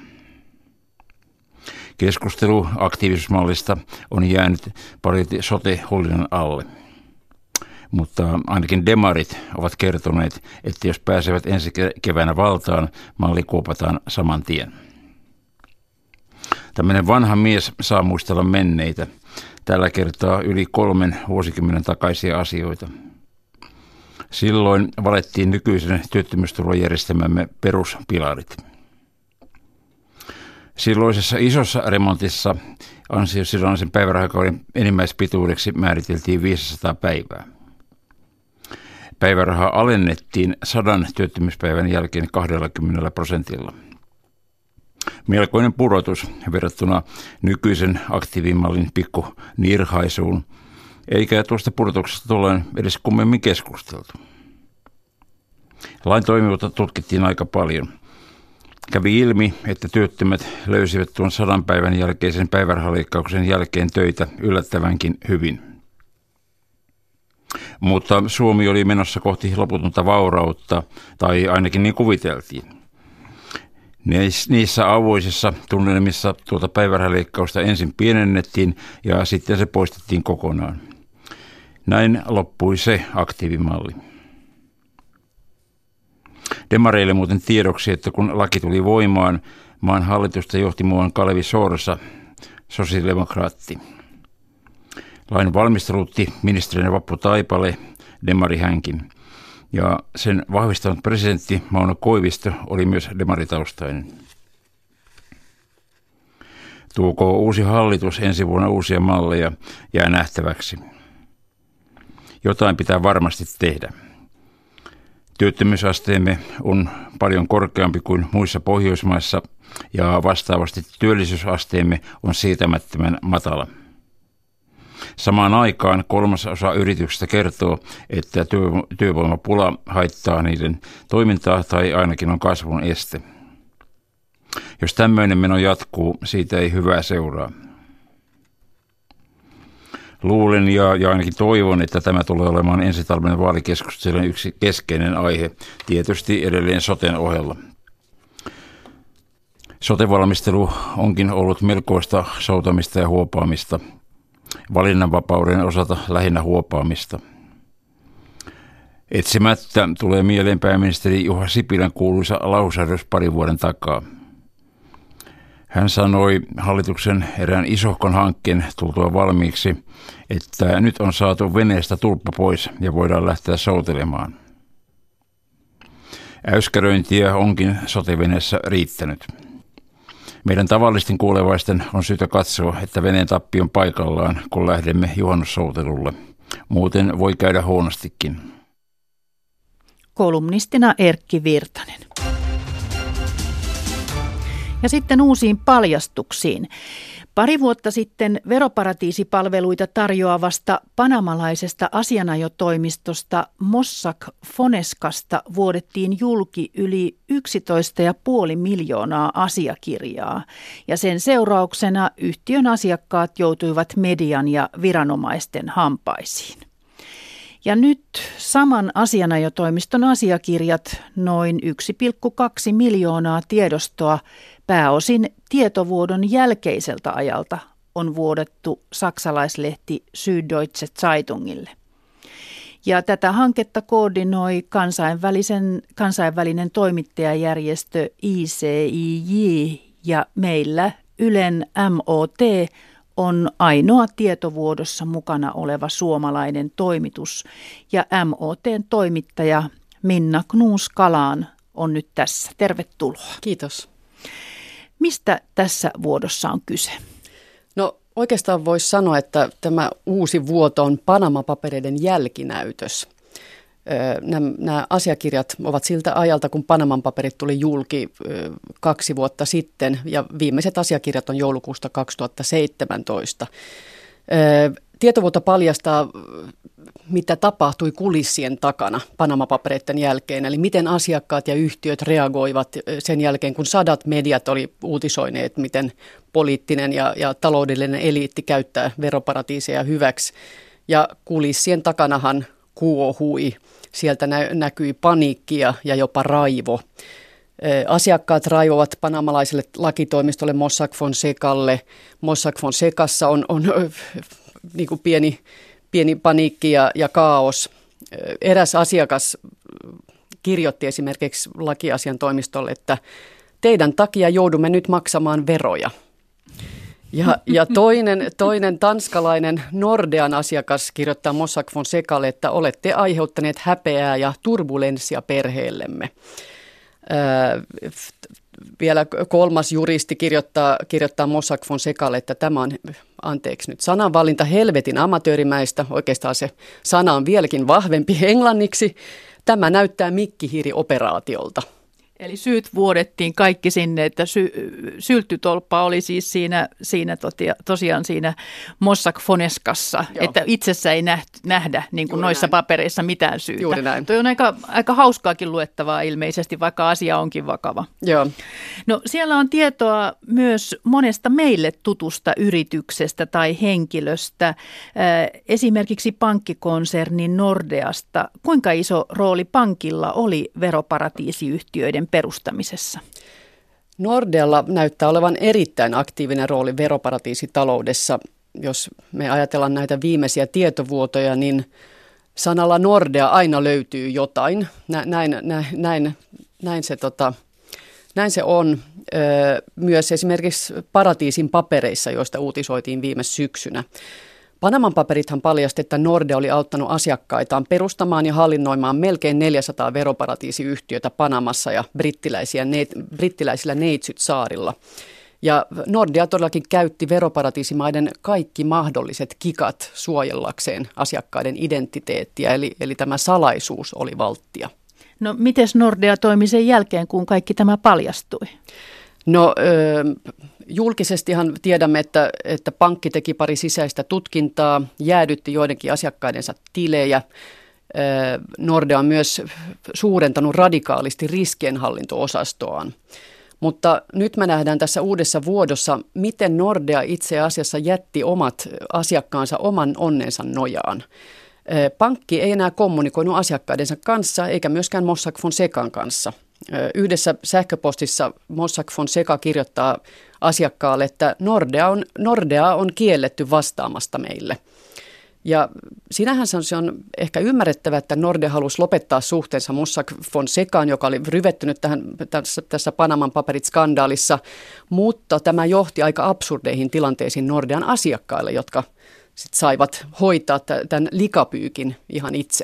Keskustelu aktiivisuusmallista on jäänyt paljon sote-hallinnon alle. Mutta ainakin demarit ovat kertoneet, että jos pääsevät ensi keväänä valtaan, malli kuopataan saman tien. Tämmöinen vanha mies saa muistella menneitä. Tällä kertaa yli kolmen vuosikymmenen takaisia asioita. Silloin valettiin nykyisen työttömyysturvajärjestelmämme peruspilarit. Silloisessa isossa remontissa ansiosidonnaisen päivärahakauden enimmäispituudeksi määriteltiin viisisataa päivää. Päivärahaa alennettiin sadan työttömyyspäivän jälkeen kaksikymmentä prosentilla. Melkoinen pudotus verrattuna nykyisen aktiivimallin pikku nirhaisuun, eikä tuosta pudotuksesta tule edes kummemmin keskusteltu. Lain toimivuutta tutkittiin aika paljon. Kävi ilmi, että työttömät löysivät tuon sadan päivän jälkeisen päivärahaleikkauksen jälkeen töitä yllättävänkin hyvin. Mutta Suomi oli menossa kohti loputonta vaurautta, tai ainakin niin kuviteltiin. Niissä avoisissa tunnelmissa tuota päivärahaleikkausta ensin pienennettiin ja sitten se poistettiin kokonaan. Näin loppui se aktiivimalli. Demareille muuten tiedoksi, että kun laki tuli voimaan, maan hallitusta johti muuan Kalevi Sorsa, sosiaalidemokraatti. Lain valmistelutti ministerinä Vappu Taipale, demari hänkin. Ja sen vahvistanut presidentti Mauno Koivisto oli myös demaritaustainen. Tuoko uusi hallitus ensi vuonna uusia malleja, jää nähtäväksi. Jotain pitää varmasti tehdä. Työttömyysasteemme on paljon korkeampi kuin muissa Pohjoismaissa ja vastaavasti työllisyysasteemme on sietämättömän matala. Samaan aikaan kolmasosa yrityksistä kertoo, että työvoimapula haittaa niiden toimintaa tai ainakin on kasvun este. Jos tämmöinen meno jatkuu, siitä ei hyvää seuraa. Luulen ja, ja ainakin toivon, että tämä tulee olemaan ensi talven vaalikeskustelun yksi keskeinen aihe, tietysti edelleen soten ohella. Sote-valmistelu onkin ollut melkoista soutamista ja huopaamista. Valinnanvapauden osalta lähinnä huopaamista. Etsimättä tulee mieleen pääministeri Juha Sipilän kuuluisa lausahdus parin vuoden takaa. Hän sanoi hallituksen erään isohkon hankkeen tultua valmiiksi, että nyt on saatu veneestä tulppa pois ja voidaan lähteä soutelemaan. Äyskäröintiä onkin soteveneessä riittänyt. Meidän tavallisten kuulevaisten on syytä katsoa, että veneen tappi on paikallaan, kun lähdemme juhannussoutelulle. Muuten voi käydä huonostikin. Kolumnistina Erkki Virtanen. Ja sitten uusiin paljastuksiin. Pari vuotta sitten veroparatiisipalveluita tarjoavasta panamalaisesta asianajotoimistosta Mossack Fonseccasta vuodettiin julki yli yksitoista pilkku viisi miljoonaa asiakirjaa. Ja sen seurauksena yhtiön asiakkaat joutuivat median ja viranomaisten hampaisiin. Ja nyt saman asianajotoimiston asiakirjat, noin yksi pilkku kaksi miljoonaa tiedostoa, pääosin tietovuodon jälkeiseltä ajalta, on vuodettu saksalaislehti Süddeutsche Zeitungille. Ja tätä hanketta koordinoi kansainvälisen, kansainvälinen toimittajajärjestö I C I J, ja meillä Ylen M O T on ainoa tietovuodossa mukana oleva suomalainen toimitus, ja M O T:n toimittaja Minna Knuus-Kalaan on nyt tässä. Tervetuloa. Kiitos. Mistä tässä vuodossa on kyse? No oikeastaan voisi sanoa, että tämä uusi vuoto on Panama-papereiden jälkinäytös. Nämä, nämä asiakirjat ovat siltä ajalta, kun Panaman paperit tuli julki kaksi vuotta sitten, ja viimeiset asiakirjat on joulukuusta kaksituhattaseitsemäntoista. Tietovuoto paljastaa, mitä tapahtui kulissien takana Panama-papereiden jälkeen, eli miten asiakkaat ja yhtiöt reagoivat sen jälkeen, kun sadat mediat oli uutisoineet, miten poliittinen ja, ja taloudellinen eliitti käyttää veroparatiiseja hyväksi. Ja kulissien takanahan kuohui. Sieltä nä- näkyi paniikkia ja jopa raivo. Asiakkaat raivovat panamalaiselle lakitoimistolle Mossack Fonsecalle. Mossack Fonsecassa on, on niin kuin pieni, pieni paniikki ja, ja kaos. Eräs asiakas kirjoitti esimerkiksi lakiasian toimistolle, että teidän takia joudumme nyt maksamaan veroja. Ja, ja toinen, toinen tanskalainen Nordean asiakas kirjoittaa Mossack Fonsecalle, että olette aiheuttaneet häpeää ja turbulenssia perheellemme. Ää, vielä kolmas juristi kirjoittaa, kirjoittaa Mossack Fonsecalle, että tämä on, anteeksi nyt, sananvalinta helvetin amatöörimäistä. Oikeastaan se sana on vieläkin vahvempi englanniksi. Tämä näyttää mikkihiiri-operaatiolta. Eli syyt vuodettiin kaikki sinne, että sy- sylttytolppa oli siis siinä, siinä totia, tosiaan siinä Mossack Fonseccassa, että itsessä ei näht, nähdä niin kuin noissa näin. Papereissa mitään syytä. Juuri näin. Tuo on aika, aika hauskaakin luettavaa ilmeisesti, vaikka asia onkin vakava. Joo. No siellä on tietoa myös monesta meille tutusta yrityksestä tai henkilöstä, esimerkiksi pankkikonsernin Nordeasta. Kuinka iso rooli pankilla oli veroparatiisiyhtiöiden perustamisessa? Nordealla näyttää olevan erittäin aktiivinen rooli veroparatiisitaloudessa. Jos me ajatellaan näitä viimeisiä tietovuotoja, niin sanalla Nordea aina löytyy jotain. Näin, näin, näin, näin, se, tota, näin se on myös esimerkiksi paratiisin papereissa, joista uutisoitiin viime syksynä. Panaman paperithan paljasti, että Nordea oli auttanut asiakkaitaan perustamaan ja hallinnoimaan melkein neljäsataa veroparatiisiyhtiötä Panamassa ja brittiläisiä, brittiläisillä Neitsyt-saarilla. Ja Nordea todellakin käytti veroparatiisimaiden kaikki mahdolliset kikat suojellakseen asiakkaiden identiteettiä, eli, eli tämä salaisuus oli valttia. No miten Nordea toimi sen jälkeen, kun kaikki tämä paljastui? No ö, julkisestihan tiedämme, että, että pankki teki pari sisäistä tutkintaa, jäädytti joidenkin asiakkaidensa tilejä. Ö, Nordea on myös suurentanut radikaalisti riskienhallinto-osastoaan. Mutta nyt me nähdään tässä uudessa vuodossa, miten Nordea itse asiassa jätti omat asiakkaansa oman onnensa nojaan. Pankki ei enää kommunikoinut asiakkaidensa kanssa eikä myöskään Mossack Fonsecan kanssa. Yhdessä sähköpostissa Mossack Fonseca kirjoittaa asiakkaalle, että Nordea on, Nordea on kielletty vastaamasta meille. Ja sinähän se on ehkä ymmärrettävä, että Nordea halusi lopettaa suhteensa Mossack Fonsecaan, joka oli ryvettynyt tähän, tässä, tässä Panaman paperit-skandaalissa, mutta tämä johti aika absurdeihin tilanteisiin Nordean asiakkaille, jotka sit saivat hoitaa tämän likapyykin ihan itse.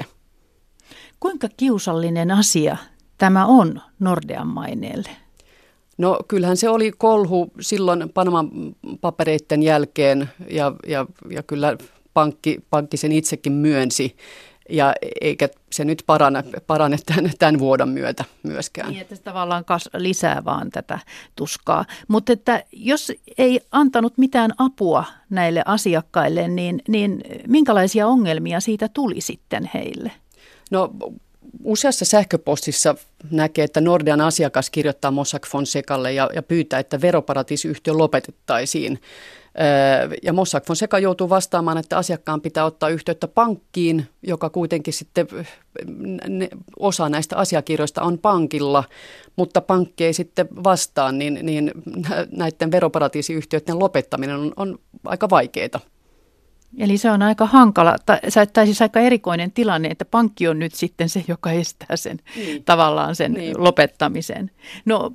Kuinka kiusallinen asia tämä on Nordean maineelle? No kyllähän se oli kolhu silloin Panaman papereiden jälkeen ja, ja, ja kyllä pankki, pankki sen itsekin myönsi, ja eikä se nyt parane, parane tämän, tämän vuodon myötä myöskään. Niin, että se tavallaan kas, lisää vaan tätä tuskaa. Mutta että jos ei antanut mitään apua näille asiakkaille, niin, niin minkälaisia ongelmia siitä tuli sitten heille? No useassa sähköpostissa näkee, että Nordean asiakas kirjoittaa Mossack Fonsecalle ja, ja pyytää, että veroparatiisiyhtiö lopetettaisiin. Ja Mossack Fonseca joutuu vastaamaan, että asiakkaan pitää ottaa yhteyttä pankkiin, joka kuitenkin sitten ne, osa näistä asiakirjoista on pankilla, mutta pankki ei sitten vastaa, niin, niin näiden veroparatiisiyhtiöiden lopettaminen on, on aika vaikeaa. Eli se on aika hankala, tai, tai siis aika erikoinen tilanne, että pankki on nyt sitten se, joka estää sen niin. tavallaan sen niin. lopettamisen. No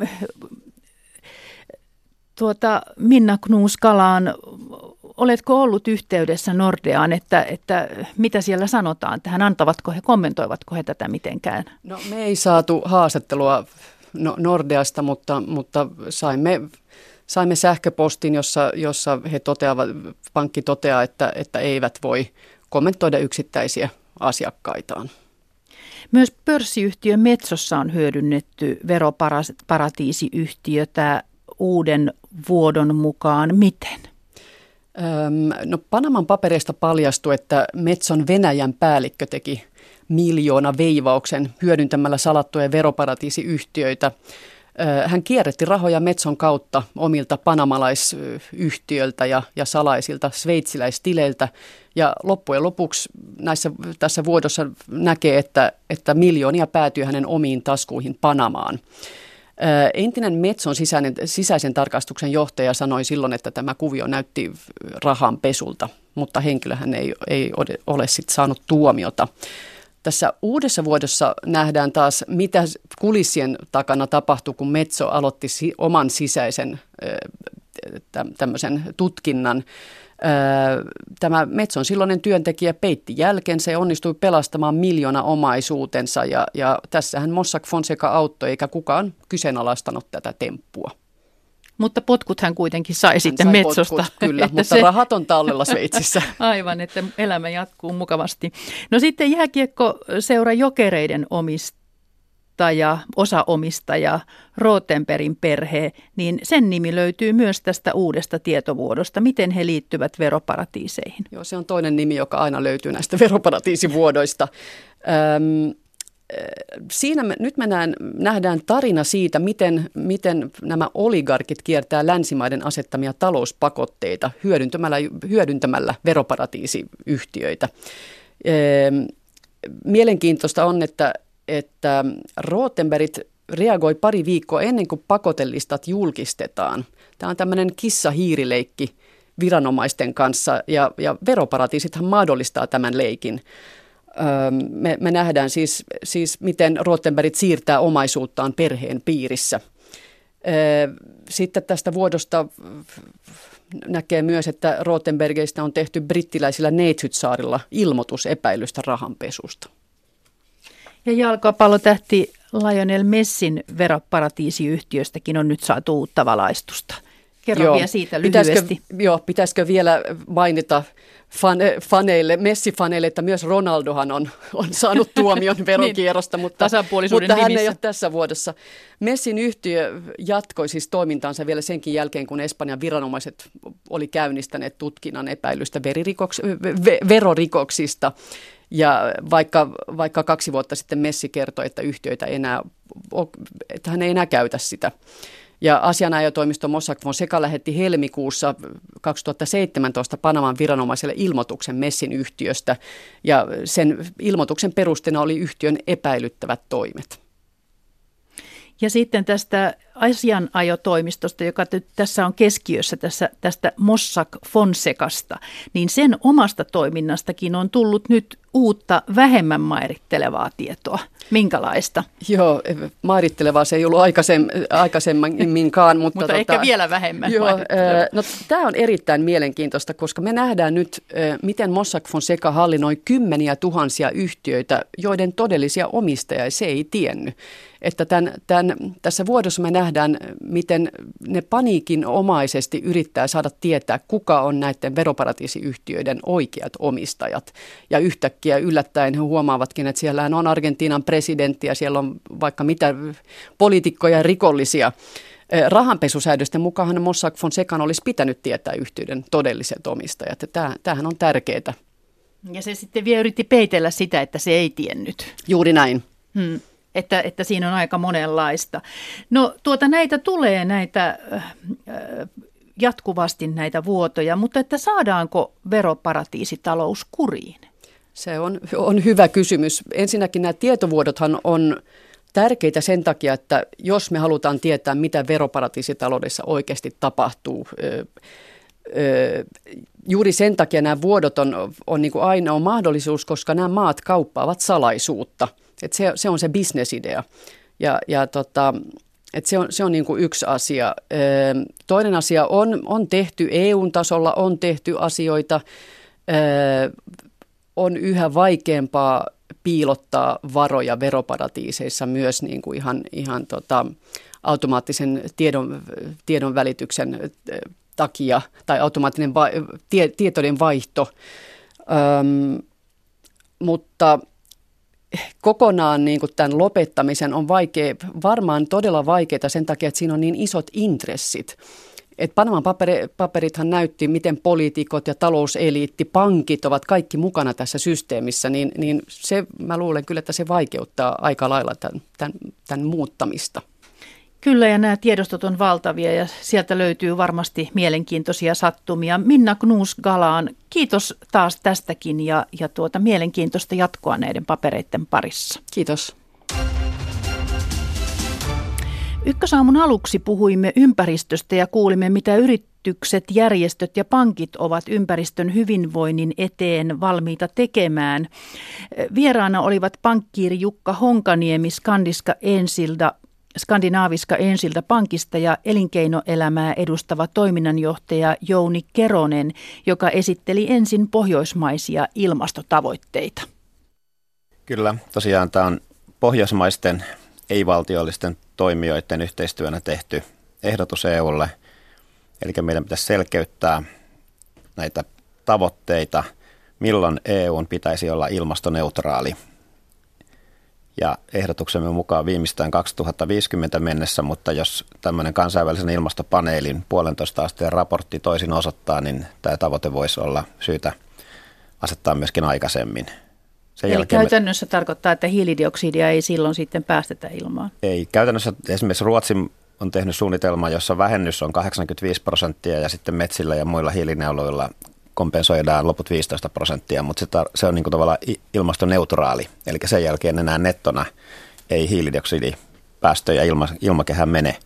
tuota, Minna Knuuskalaan, oletko ollut yhteydessä Nordeaan, että, että mitä siellä sanotaan tähän, antavatko he, kommentoivatko he tätä mitenkään? No me ei saatu haastattelua no, Nordeasta, mutta, mutta saimme... Saimme sähköpostin, jossa, jossa he toteavat, pankki toteaa, että, että eivät voi kommentoida yksittäisiä asiakkaitaan. Myös pörssiyhtiö Metsossa on hyödynnetty veroparatiisiyhtiötä uuden vuodon mukaan. Miten? Öm, no Panaman papereista paljastui, että Metson Venäjän päällikkö teki miljoona veivauksen hyödyntämällä salattuja veroparatiisiyhtiöitä. Hän kierrätti rahoja Metson kautta omilta panamalaisyhtiöiltä ja, ja salaisilta sveitsiläistileiltä. Ja loppujen lopuksi näissä, tässä vuodossa näkee, että, että miljoonia päätyy hänen omiin taskuihin Panamaan. Entinen Metson sisäinen, sisäisen tarkastuksen johtaja sanoi silloin, että tämä kuvio näytti rahanpesulta, mutta henkilöhän ei, ei ole sit saanut tuomiota. Tässä uudessa vuodessa nähdään taas, mitä kulissien takana tapahtui, kun Metso aloitti oman sisäisen tämmöisen tutkinnan. Tämä Metson silloinen työntekijä peitti jälkensä ja onnistui pelastamaan miljoona omaisuutensa. Ja, ja tässähän Mossack Fonseca auttoi, eikä kukaan kyseenalaistanut tätä temppua. Mutta potkut hän kuitenkin sai hän sitten sai Metsosta. Potkut, kyllä, mutta se... rahat on tallella Sveitsissä. Aivan, että elämä jatkuu mukavasti. No sitten jääkiekkoseura Jokereiden omistaja, osaomistaja, Rothenbergin perhe, niin sen nimi löytyy myös tästä uudesta tietovuodosta. Miten he liittyvät veroparatiiseihin? Joo, se on toinen nimi, joka aina löytyy näistä veroparatiisivuodoista. Öm, Siinä me, nyt me näen, nähdään tarina siitä, miten, miten nämä oligarkit kiertää länsimaiden asettamia talouspakotteita hyödyntämällä, hyödyntämällä veroparatiisiyhtiöitä. Mielenkiintoista on, että, että Rothenbergit reagoi pari viikkoa ennen kuin pakotelistat julkistetaan. Tämä on tämmöinen kissa-hiirileikki viranomaisten kanssa ja, ja veroparatiisithan mahdollistaa tämän leikin. Me, me nähdään siis, siis, miten Rothenbergit siirtää omaisuuttaan perheen piirissä. Sitten tästä vuodosta näkee myös, että Rothenbergeistä on tehty brittiläisillä Neitsytsaarilla ilmoitus epäilystä rahanpesusta. Ja jalkapallotähti Lionel Messin veroparatiisiyhtiöstäkin on nyt saatu uutta valaistusta. Kerro joo, vielä siitä lyhyesti. Pitäisikö, joo, pitäisikö vielä mainita fan, faneille, Messi-faneille, että myös Ronaldohan on, on saanut tuomion veronkierrosta, mutta, mutta hän ei ole tässä vuodessa. Messin yhtiö jatkoi siis toimintaansa vielä senkin jälkeen, kun Espanjan viranomaiset oli käynnistäneet tutkinnan epäilystä verorikoksista. Ja vaikka, vaikka kaksi vuotta sitten Messi kertoi, että yhtiöitä enää, että hän ei enää käytä sitä. Ja asianajotoimisto Mossack Fonseca lähetti helmikuussa kaksituhattaseitsemäntoista Panaman viranomaiselle ilmoituksen Messin yhtiöstä, ja sen ilmoituksen perusteena oli yhtiön epäilyttävät toimet. Ja sitten tästä asianajotoimistosta, joka tässä on keskiössä tässä, tästä Mossack Fonsecasta, niin sen omasta toiminnastakin on tullut nyt uutta vähemmän mairittelevaa tietoa. Minkälaista? Joo, mairittelevaa se ei ollut aikaisem, aikaisemminkaan. Mutta mutta tota, ehkä vielä vähemmän joo, no, tämä on erittäin mielenkiintoista, koska me nähdään nyt, miten Mossack Fonseca hallinnoi kymmeniä tuhansia yhtiöitä, joiden todellisia omistajia se ei tiennyt. Että tämän, tämän, tässä vuodossa me nähdään, nähdään, miten ne paniikinomaisesti yrittää saada tietää, kuka on näiden veroparatiisiyhtiöiden oikeat omistajat. Ja yhtäkkiä yllättäen he huomaavatkin, että siellä on Argentiinan presidentti ja siellä on vaikka mitä poliitikkoja ja rikollisia. Rahanpesusäädösten mukaan Mossack Fonsecan olisi pitänyt tietää yhtiöiden todelliset omistajat. Tämä, tämähän on tärkeää. Ja se sitten vielä yritti peitellä sitä, että se ei tiennyt. Juuri näin. Hmm. Että, että siinä on aika monenlaista. No tuota näitä tulee näitä äh, jatkuvasti näitä vuotoja, mutta että saadaanko veroparatiisitalous kuriin? Se on, on hyvä kysymys. Ensinnäkin nämä tietovuodothan on tärkeitä sen takia, että jos me halutaan tietää, mitä veroparatiisitaloudessa oikeasti tapahtuu, ö, ö, juuri sen takia nämä vuodot on, on niin kuin ainoa mahdollisuus, koska nämä maat kauppaavat salaisuutta. Et se, se on se bisnesidea. Ja, ja tota, et se on, se on niin kuin yksi asia. Ö, toinen asia on, on tehty E U-tasolla, on tehty asioita, ö, on yhä vaikeampaa piilottaa varoja veroparatiiseissa myös niin kuin ihan, ihan tota, automaattisen tiedon, tiedon välityksen takia tai automaattinen va- tie, tietojen vaihto. Öm, mutta kokonaan niin kuin tämän lopettamisen on vaikea, varmaan todella vaikeaa sen takia, että siinä on niin isot intressit. Et Panaman paperi, paperithan näytti, miten poliitikot ja talouseliitti, pankit ovat kaikki mukana tässä systeemissä, niin, niin se, mä luulen kyllä, että se vaikeuttaa aika lailla tämän, tämän, tämän muuttamista. Kyllä, ja nämä tiedostot on valtavia ja sieltä löytyy varmasti mielenkiintoisia sattumia. Minna Knuus-Galaan, kiitos taas tästäkin ja, ja tuota, mielenkiintoista jatkoa näiden papereiden parissa. Kiitos. Ykkösaamun aluksi puhuimme ympäristöstä ja kuulimme, mitä yritykset, järjestöt ja pankit ovat ympäristön hyvinvoinnin eteen valmiita tekemään. Vieraana olivat pankkiiri Jukka Honkaniemi Skandiska Ensilta, Skandinaaviska Ensilta pankista ja elinkeinoelämää edustava toiminnanjohtaja Jouni Keronen, joka esitteli ensin pohjoismaisia ilmastotavoitteita. Kyllä, tosiaan tämä on pohjoismaisten ei-valtiollisten toimijoiden yhteistyönä tehty ehdotus E U:lle. Eli meidän pitäisi selkeyttää näitä tavoitteita, milloin E U:n pitäisi olla ilmastoneutraali. Ja ehdotuksemme mukaan viimeistään kaksituhattaviisikymmentä mennessä, mutta jos tämmöinen kansainvälisen ilmastopaneelin puolentoista asteen raportti toisin osoittaa, niin tämä tavoite voisi olla syytä asettaa myöskin aikaisemmin. Sen Eli käytännössä me... tarkoittaa, että hiilidioksidia ei silloin sitten päästetä ilmaan? Ei. Käytännössä esimerkiksi Ruotsi on tehnyt suunnitelma, jossa vähennys on kahdeksankymmentäviisi prosenttia ja sitten metsillä ja muilla hiilinieluilla kompensoidaan loput viisitoista prosenttia, mutta se, tar- se on niin kuin tavallaan ilmastoneutraali. Eli sen jälkeen enää nettona ei hiilidioksidipäästöjä ilma- ilmakehään mene.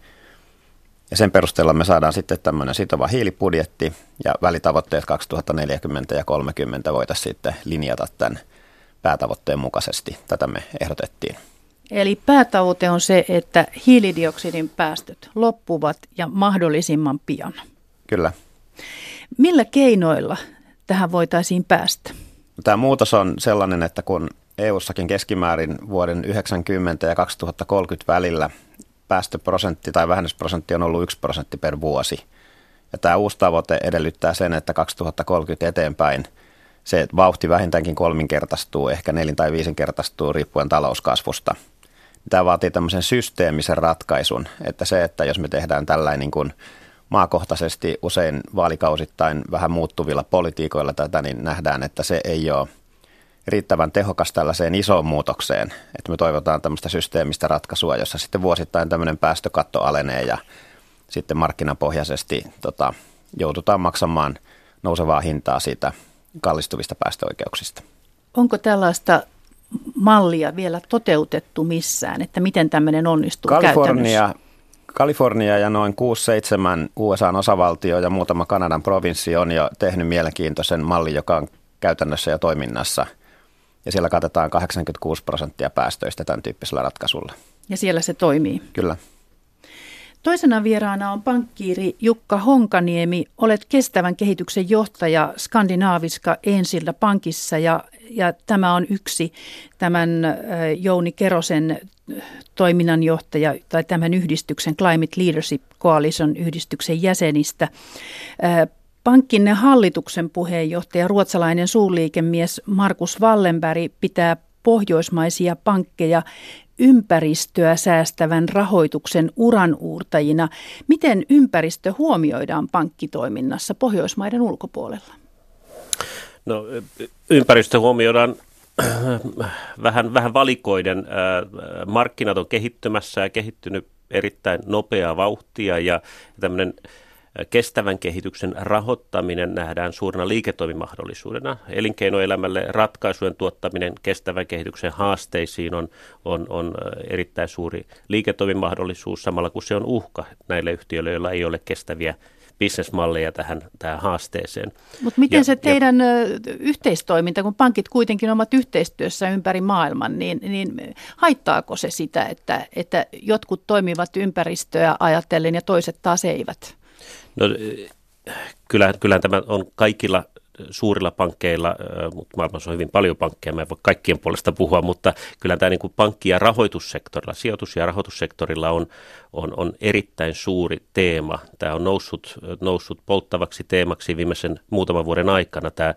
Ja sen perusteella me saadaan sitten tämmöinen sitova hiilibudjetti ja välitavoitteet kaksituhattaneljäkymmentä ja kolmekymmentä voitaisiin sitten linjata tämän päätavoitteen mukaisesti. Tätä me ehdotettiin. Eli päätavoite on se, että hiilidioksidin päästöt loppuvat ja mahdollisimman pian. Kyllä. Millä keinoilla tähän voitaisiin päästä? Tämä muutos on sellainen, että kun E U:ssakin keskimäärin vuoden yhdeksänkymmentä ja kaksituhattakolmekymmentä välillä päästöprosentti tai vähennysprosentti on ollut yksi prosentti per vuosi. Ja tämä uusi tavoite edellyttää sen, että kaksituhattakolmekymmentä eteenpäin se vauhti vähintäänkin kolminkertaistuu, ehkä nelin- tai viisinkertaistuu riippuen talouskasvusta. Tämä vaatii tämmöisen systeemisen ratkaisun, että se, että jos me tehdään tällainen niin kuin maakohtaisesti usein vaalikausittain vähän muuttuvilla politiikoilla tätä, niin nähdään, että se ei ole riittävän tehokas tällaiseen isoon muutokseen. Että me toivotaan tämmöistä systeemistä ratkaisua, jossa sitten vuosittain tämmöinen päästökatto alenee ja sitten markkinapohjaisesti tota, joudutaan maksamaan nousevaa hintaa siitä kallistuvista päästöoikeuksista. Onko tällaista mallia vielä toteutettu missään, että miten tämmöinen onnistuu Kalifornia, käytännössä? Kalifornia ja noin kuusi seitsemän U S A:n osavaltio ja muutama Kanadan provinssi on jo tehnyt mielenkiintoisen mallin, joka on käytännössä jo toiminnassa. Ja siellä katetaan kahdeksankymmentäkuusi prosenttia päästöistä tämän tyyppisellä ratkaisulla. Ja siellä se toimii? Kyllä. Toisena vieraana on pankkiiri Jukka Honkaniemi. Olet kestävän kehityksen johtaja Skandinaaviska Ensilta pankissa ja, ja tämä on yksi tämän Jouni Kerosen toiminnanjohtaja tai tämän yhdistyksen Climate Leadership Coalition yhdistyksen jäsenistä. Pankkinne hallituksen puheenjohtaja, ruotsalainen suurliikemies Markus Wallenberg pitää pohjoismaisia pankkeja ympäristöä säästävän rahoituksen uranuurtajina. Miten ympäristö huomioidaan pankkitoiminnassa Pohjoismaiden ulkopuolella? No, ympäristö huomioidaan vähän, vähän valikoiden. Markkinat on kehittymässä ja kehittynyt erittäin nopeaa vauhtia ja tämmöinen kestävän kehityksen rahoittaminen nähdään suurena liiketoimimahdollisuudena. Elinkeinoelämälle ratkaisujen tuottaminen kestävän kehityksen haasteisiin on, on, on erittäin suuri liiketoimimahdollisuus, samalla kun se on uhka näille yhtiöille, joilla ei ole kestäviä bisnesmalleja tähän, tähän haasteeseen. Mutta miten ja, se teidän ja, yhteistoiminta, kun pankit kuitenkin ovat yhteistyössä ympäri maailman, niin, niin haittaako se sitä, että, että jotkut toimivat ympäristöä ajatellen ja toiset taas eivät? No, kyllähän, kyllähän tämä on kaikilla suurilla pankkeilla, mutta maailmassa on hyvin paljon pankkeja, mä en voi kaikkien puolesta puhua, mutta kyllä tämä niin kuin pankki- ja rahoitussektorilla, sijoitus- ja rahoitussektorilla on, on, on erittäin suuri teema. Tämä on noussut, noussut polttavaksi teemaksi viimeisen muutaman vuoden aikana. Tämä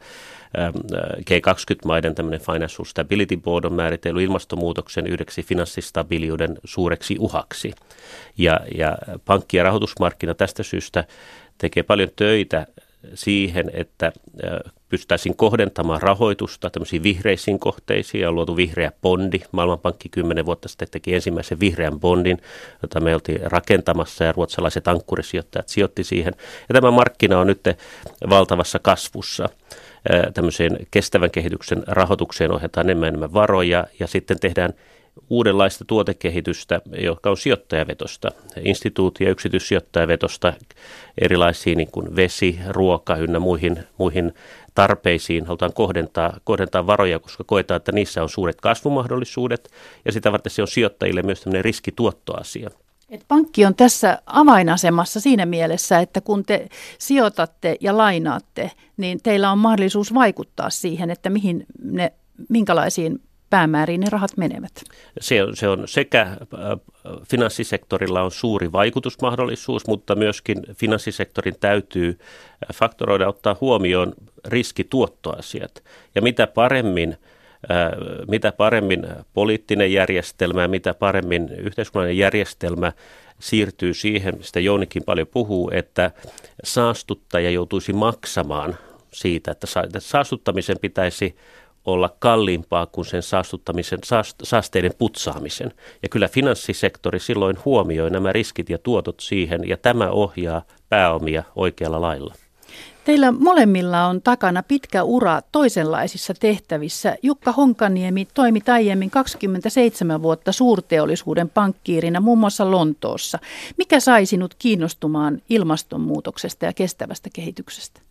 G kaksikymmentä-maiden tämmöinen Financial Stability Board on määritellyt ilmastonmuutoksen yhdeksi finanssistabiiliuden suureksi uhaksi. Ja, ja pankki- ja rahoitusmarkkina tästä syystä tekee paljon töitä siihen, että pystyttäisiin kohdentamaan rahoitusta tämmöisiin vihreisiin kohteisiin ja on luotu vihreä bondi. Maailmanpankki kymmenen vuotta sitten teki ensimmäisen vihreän bondin, jota me oltiin rakentamassa ja ruotsalaiset ankkurisijoittajat sijoitti siihen. Ja tämä markkina on nyt valtavassa kasvussa. Tämmöiseen kestävän kehityksen rahoitukseen ohjataan enemmän enemmän varoja ja sitten tehdään uudenlaista tuotekehitystä, joka on sijoittajavetosta, instituutti- ja yksityissijoittajavetosta erilaisiin niin kuin vesi, ruoka ynnä muihin, muihin tarpeisiin. Halutaan kohdentaa, kohdentaa varoja, koska koetaan, että niissä on suuret kasvumahdollisuudet ja sitä varten se on sijoittajille myös tämmöinen riskituottoasia. Et pankki on tässä avainasemassa siinä mielessä, että kun te sijoitatte ja lainaatte, niin teillä on mahdollisuus vaikuttaa siihen, että mihin ne, minkälaisiin päämääriin ne rahat menevät. Se on, se on sekä äh, finanssisektorilla on suuri vaikutusmahdollisuus, mutta myöskin finanssisektorin täytyy faktoroida, ottaa huomioon riskituottoasiat. Ja mitä paremmin, äh, mitä paremmin poliittinen järjestelmä ja mitä paremmin yhteiskunnallinen järjestelmä siirtyy siihen, mistä Jounikin paljon puhuu, että saastuttaja joutuisi maksamaan siitä, että saastuttamisen pitäisi olla kalliimpaa kuin sen saastuttamisen, saasteiden putsaamisen. Ja kyllä finanssisektori silloin huomioi nämä riskit ja tuotot siihen, ja tämä ohjaa pääomia oikealla lailla. Teillä molemmilla on takana pitkä ura toisenlaisissa tehtävissä. Jukka Honkaniemi toimi aiemmin kaksikymmentäseitsemän vuotta suurteollisuuden pankkiirina muun muassa Lontoossa. Mikä sai sinut kiinnostumaan ilmastonmuutoksesta ja kestävästä kehityksestä?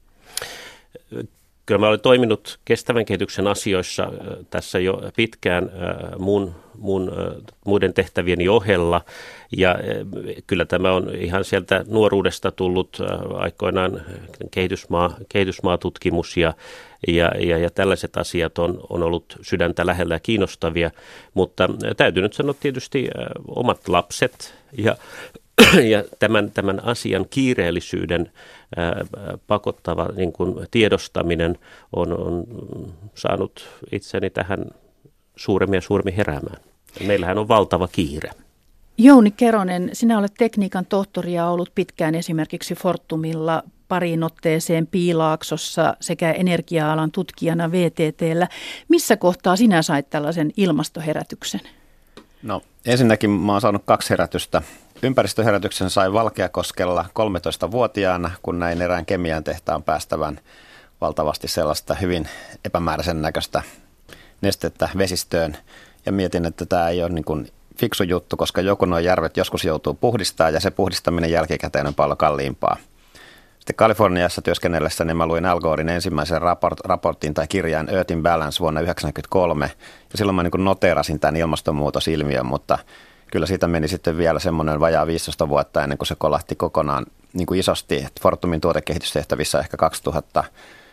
Kyllä mä olen toiminut kestävän kehityksen asioissa tässä jo pitkään mun, mun, muiden tehtävieni ohella ja kyllä tämä on ihan sieltä nuoruudesta tullut aikoinaan kehitysmaa, kehitysmaatutkimus ja, ja, ja, ja tällaiset asiat on, on ollut sydäntä lähellä ja kiinnostavia, mutta täytyy nyt sanoa tietysti omat lapset ja Ja tämän, tämän asian kiireellisyyden ää, pakottava niin kuin tiedostaminen on, on saanut itseni tähän suuremmin ja suuremmin heräämään. Meillähän on valtava kiire. Jouni Keronen, sinä olet tekniikan tohtori ja ollut pitkään esimerkiksi Fortumilla, pariin otteeseen Piilaaksossa sekä energia-alan tutkijana V T T:llä. Missä kohtaa sinä sait tällaisen ilmastoherätyksen? No ensinnäkin mä oon saanut kaksi herätystä. Ympäristöherätyksen sai Valkeakoskella kolmetoistavuotiaana, kun näin erään kemian tehtaan päästävän valtavasti sellaista hyvin epämääräisen näköistä nestettä vesistöön. Ja mietin, että tämä ei ole niin kuin fiksu juttu, koska joku nuo järvet joskus joutuu puhdistamaan ja se puhdistaminen jälkikäteen on paljon kalliimpaa. Sitten Kaliforniassa työskennellessä niin mä luin Al Goren ensimmäisen raport, raportin tai kirjan Earth in Balance vuonna yhdeksänkymmentäkolme. Ja silloin mä niin kuin noteerasin tämän ilmastonmuutosilmiön, mutta kyllä siitä meni sitten vielä semmoinen vajaa viisitoista vuotta ennen kuin se kolahti kokonaan niin kuin isosti. Fortumin tuotekehitystehtävissä ehkä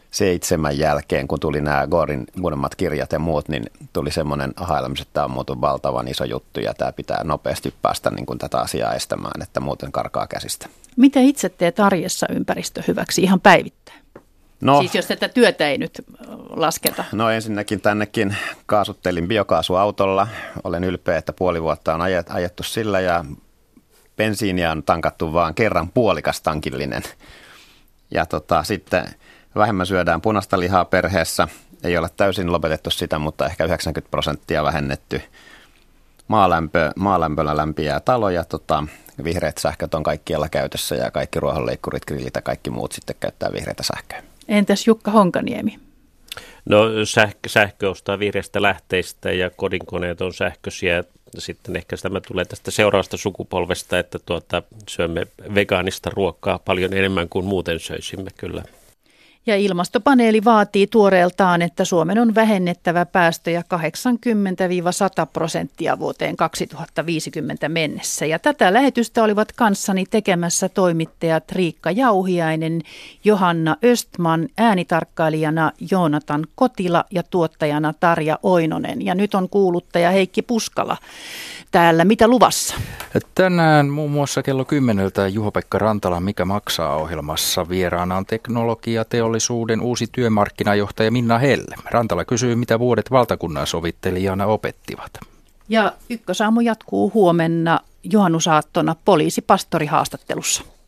seitsemän jälkeen, kun tuli nämä Gorin uudemmat kirjat ja muut, niin tuli semmoinen aha-elämys, että tämä on muuten valtavan iso juttu ja tämä pitää nopeasti päästä niin kuin tätä asiaa estämään, että muuten karkaa käsistä. Mitä itse teet arjessa ympäristön hyväksi ihan päivittäin? No, siis jos tätä työtä ei nyt lasketa. No ensinnäkin tännekin kaasuttelin biokaasuautolla. Olen ylpeä, että puoli vuotta on ajettu sillä ja bensiiniä on tankattu vaan kerran puolikas tankillinen. Ja tota, sitten vähemmän syödään punaista lihaa perheessä. Ei ole täysin lopetettu sitä, mutta ehkä yhdeksänkymmentä prosenttia vähennetty. Maalämpö, maalämpöllä lämpiää taloja. Tota, vihreät sähköt on kaikkialla käytössä ja kaikki ruohonleikkurit, grillit ja kaikki muut sitten käyttää vihreitä sähköä. Entäs Jukka Honkaniemi? No sähkö, sähkö ostaa vihreistä lähteistä ja kodinkoneet on sähköisiä. Sitten ehkä tämä tulee tästä seuraavasta sukupolvesta, että tuota, syömme vegaanista ruokaa paljon enemmän kuin muuten söisimme kyllä. Ja ilmastopaneeli vaatii tuoreeltaan, että Suomen on vähennettävä päästöjä kahdeksankymmentä sata prosenttia vuoteen kaksituhattaviisikymmentä mennessä. Ja tätä lähetystä olivat kanssani tekemässä toimittajat Riikka Jauhiainen, Johanna Östman, äänitarkkailijana Joonatan Kotila ja tuottajana Tarja Oinonen. Ja nyt on kuuluttaja Heikki Puskala täällä. Mitä luvassa? Tänään muun muassa kello kymmeneltä Juho-Pekka Rantala Mikä maksaa -ohjelmassa vieraana on teknologiateollisuuden uusi työmarkkinajohtaja Minna Helle. Rantala kysyy, mitä vuodet valtakunnan sovittelijana opettivat. Ja Ykkösaamu jatkuu huomenna juhannusaattona poliisipastori haastattelussa.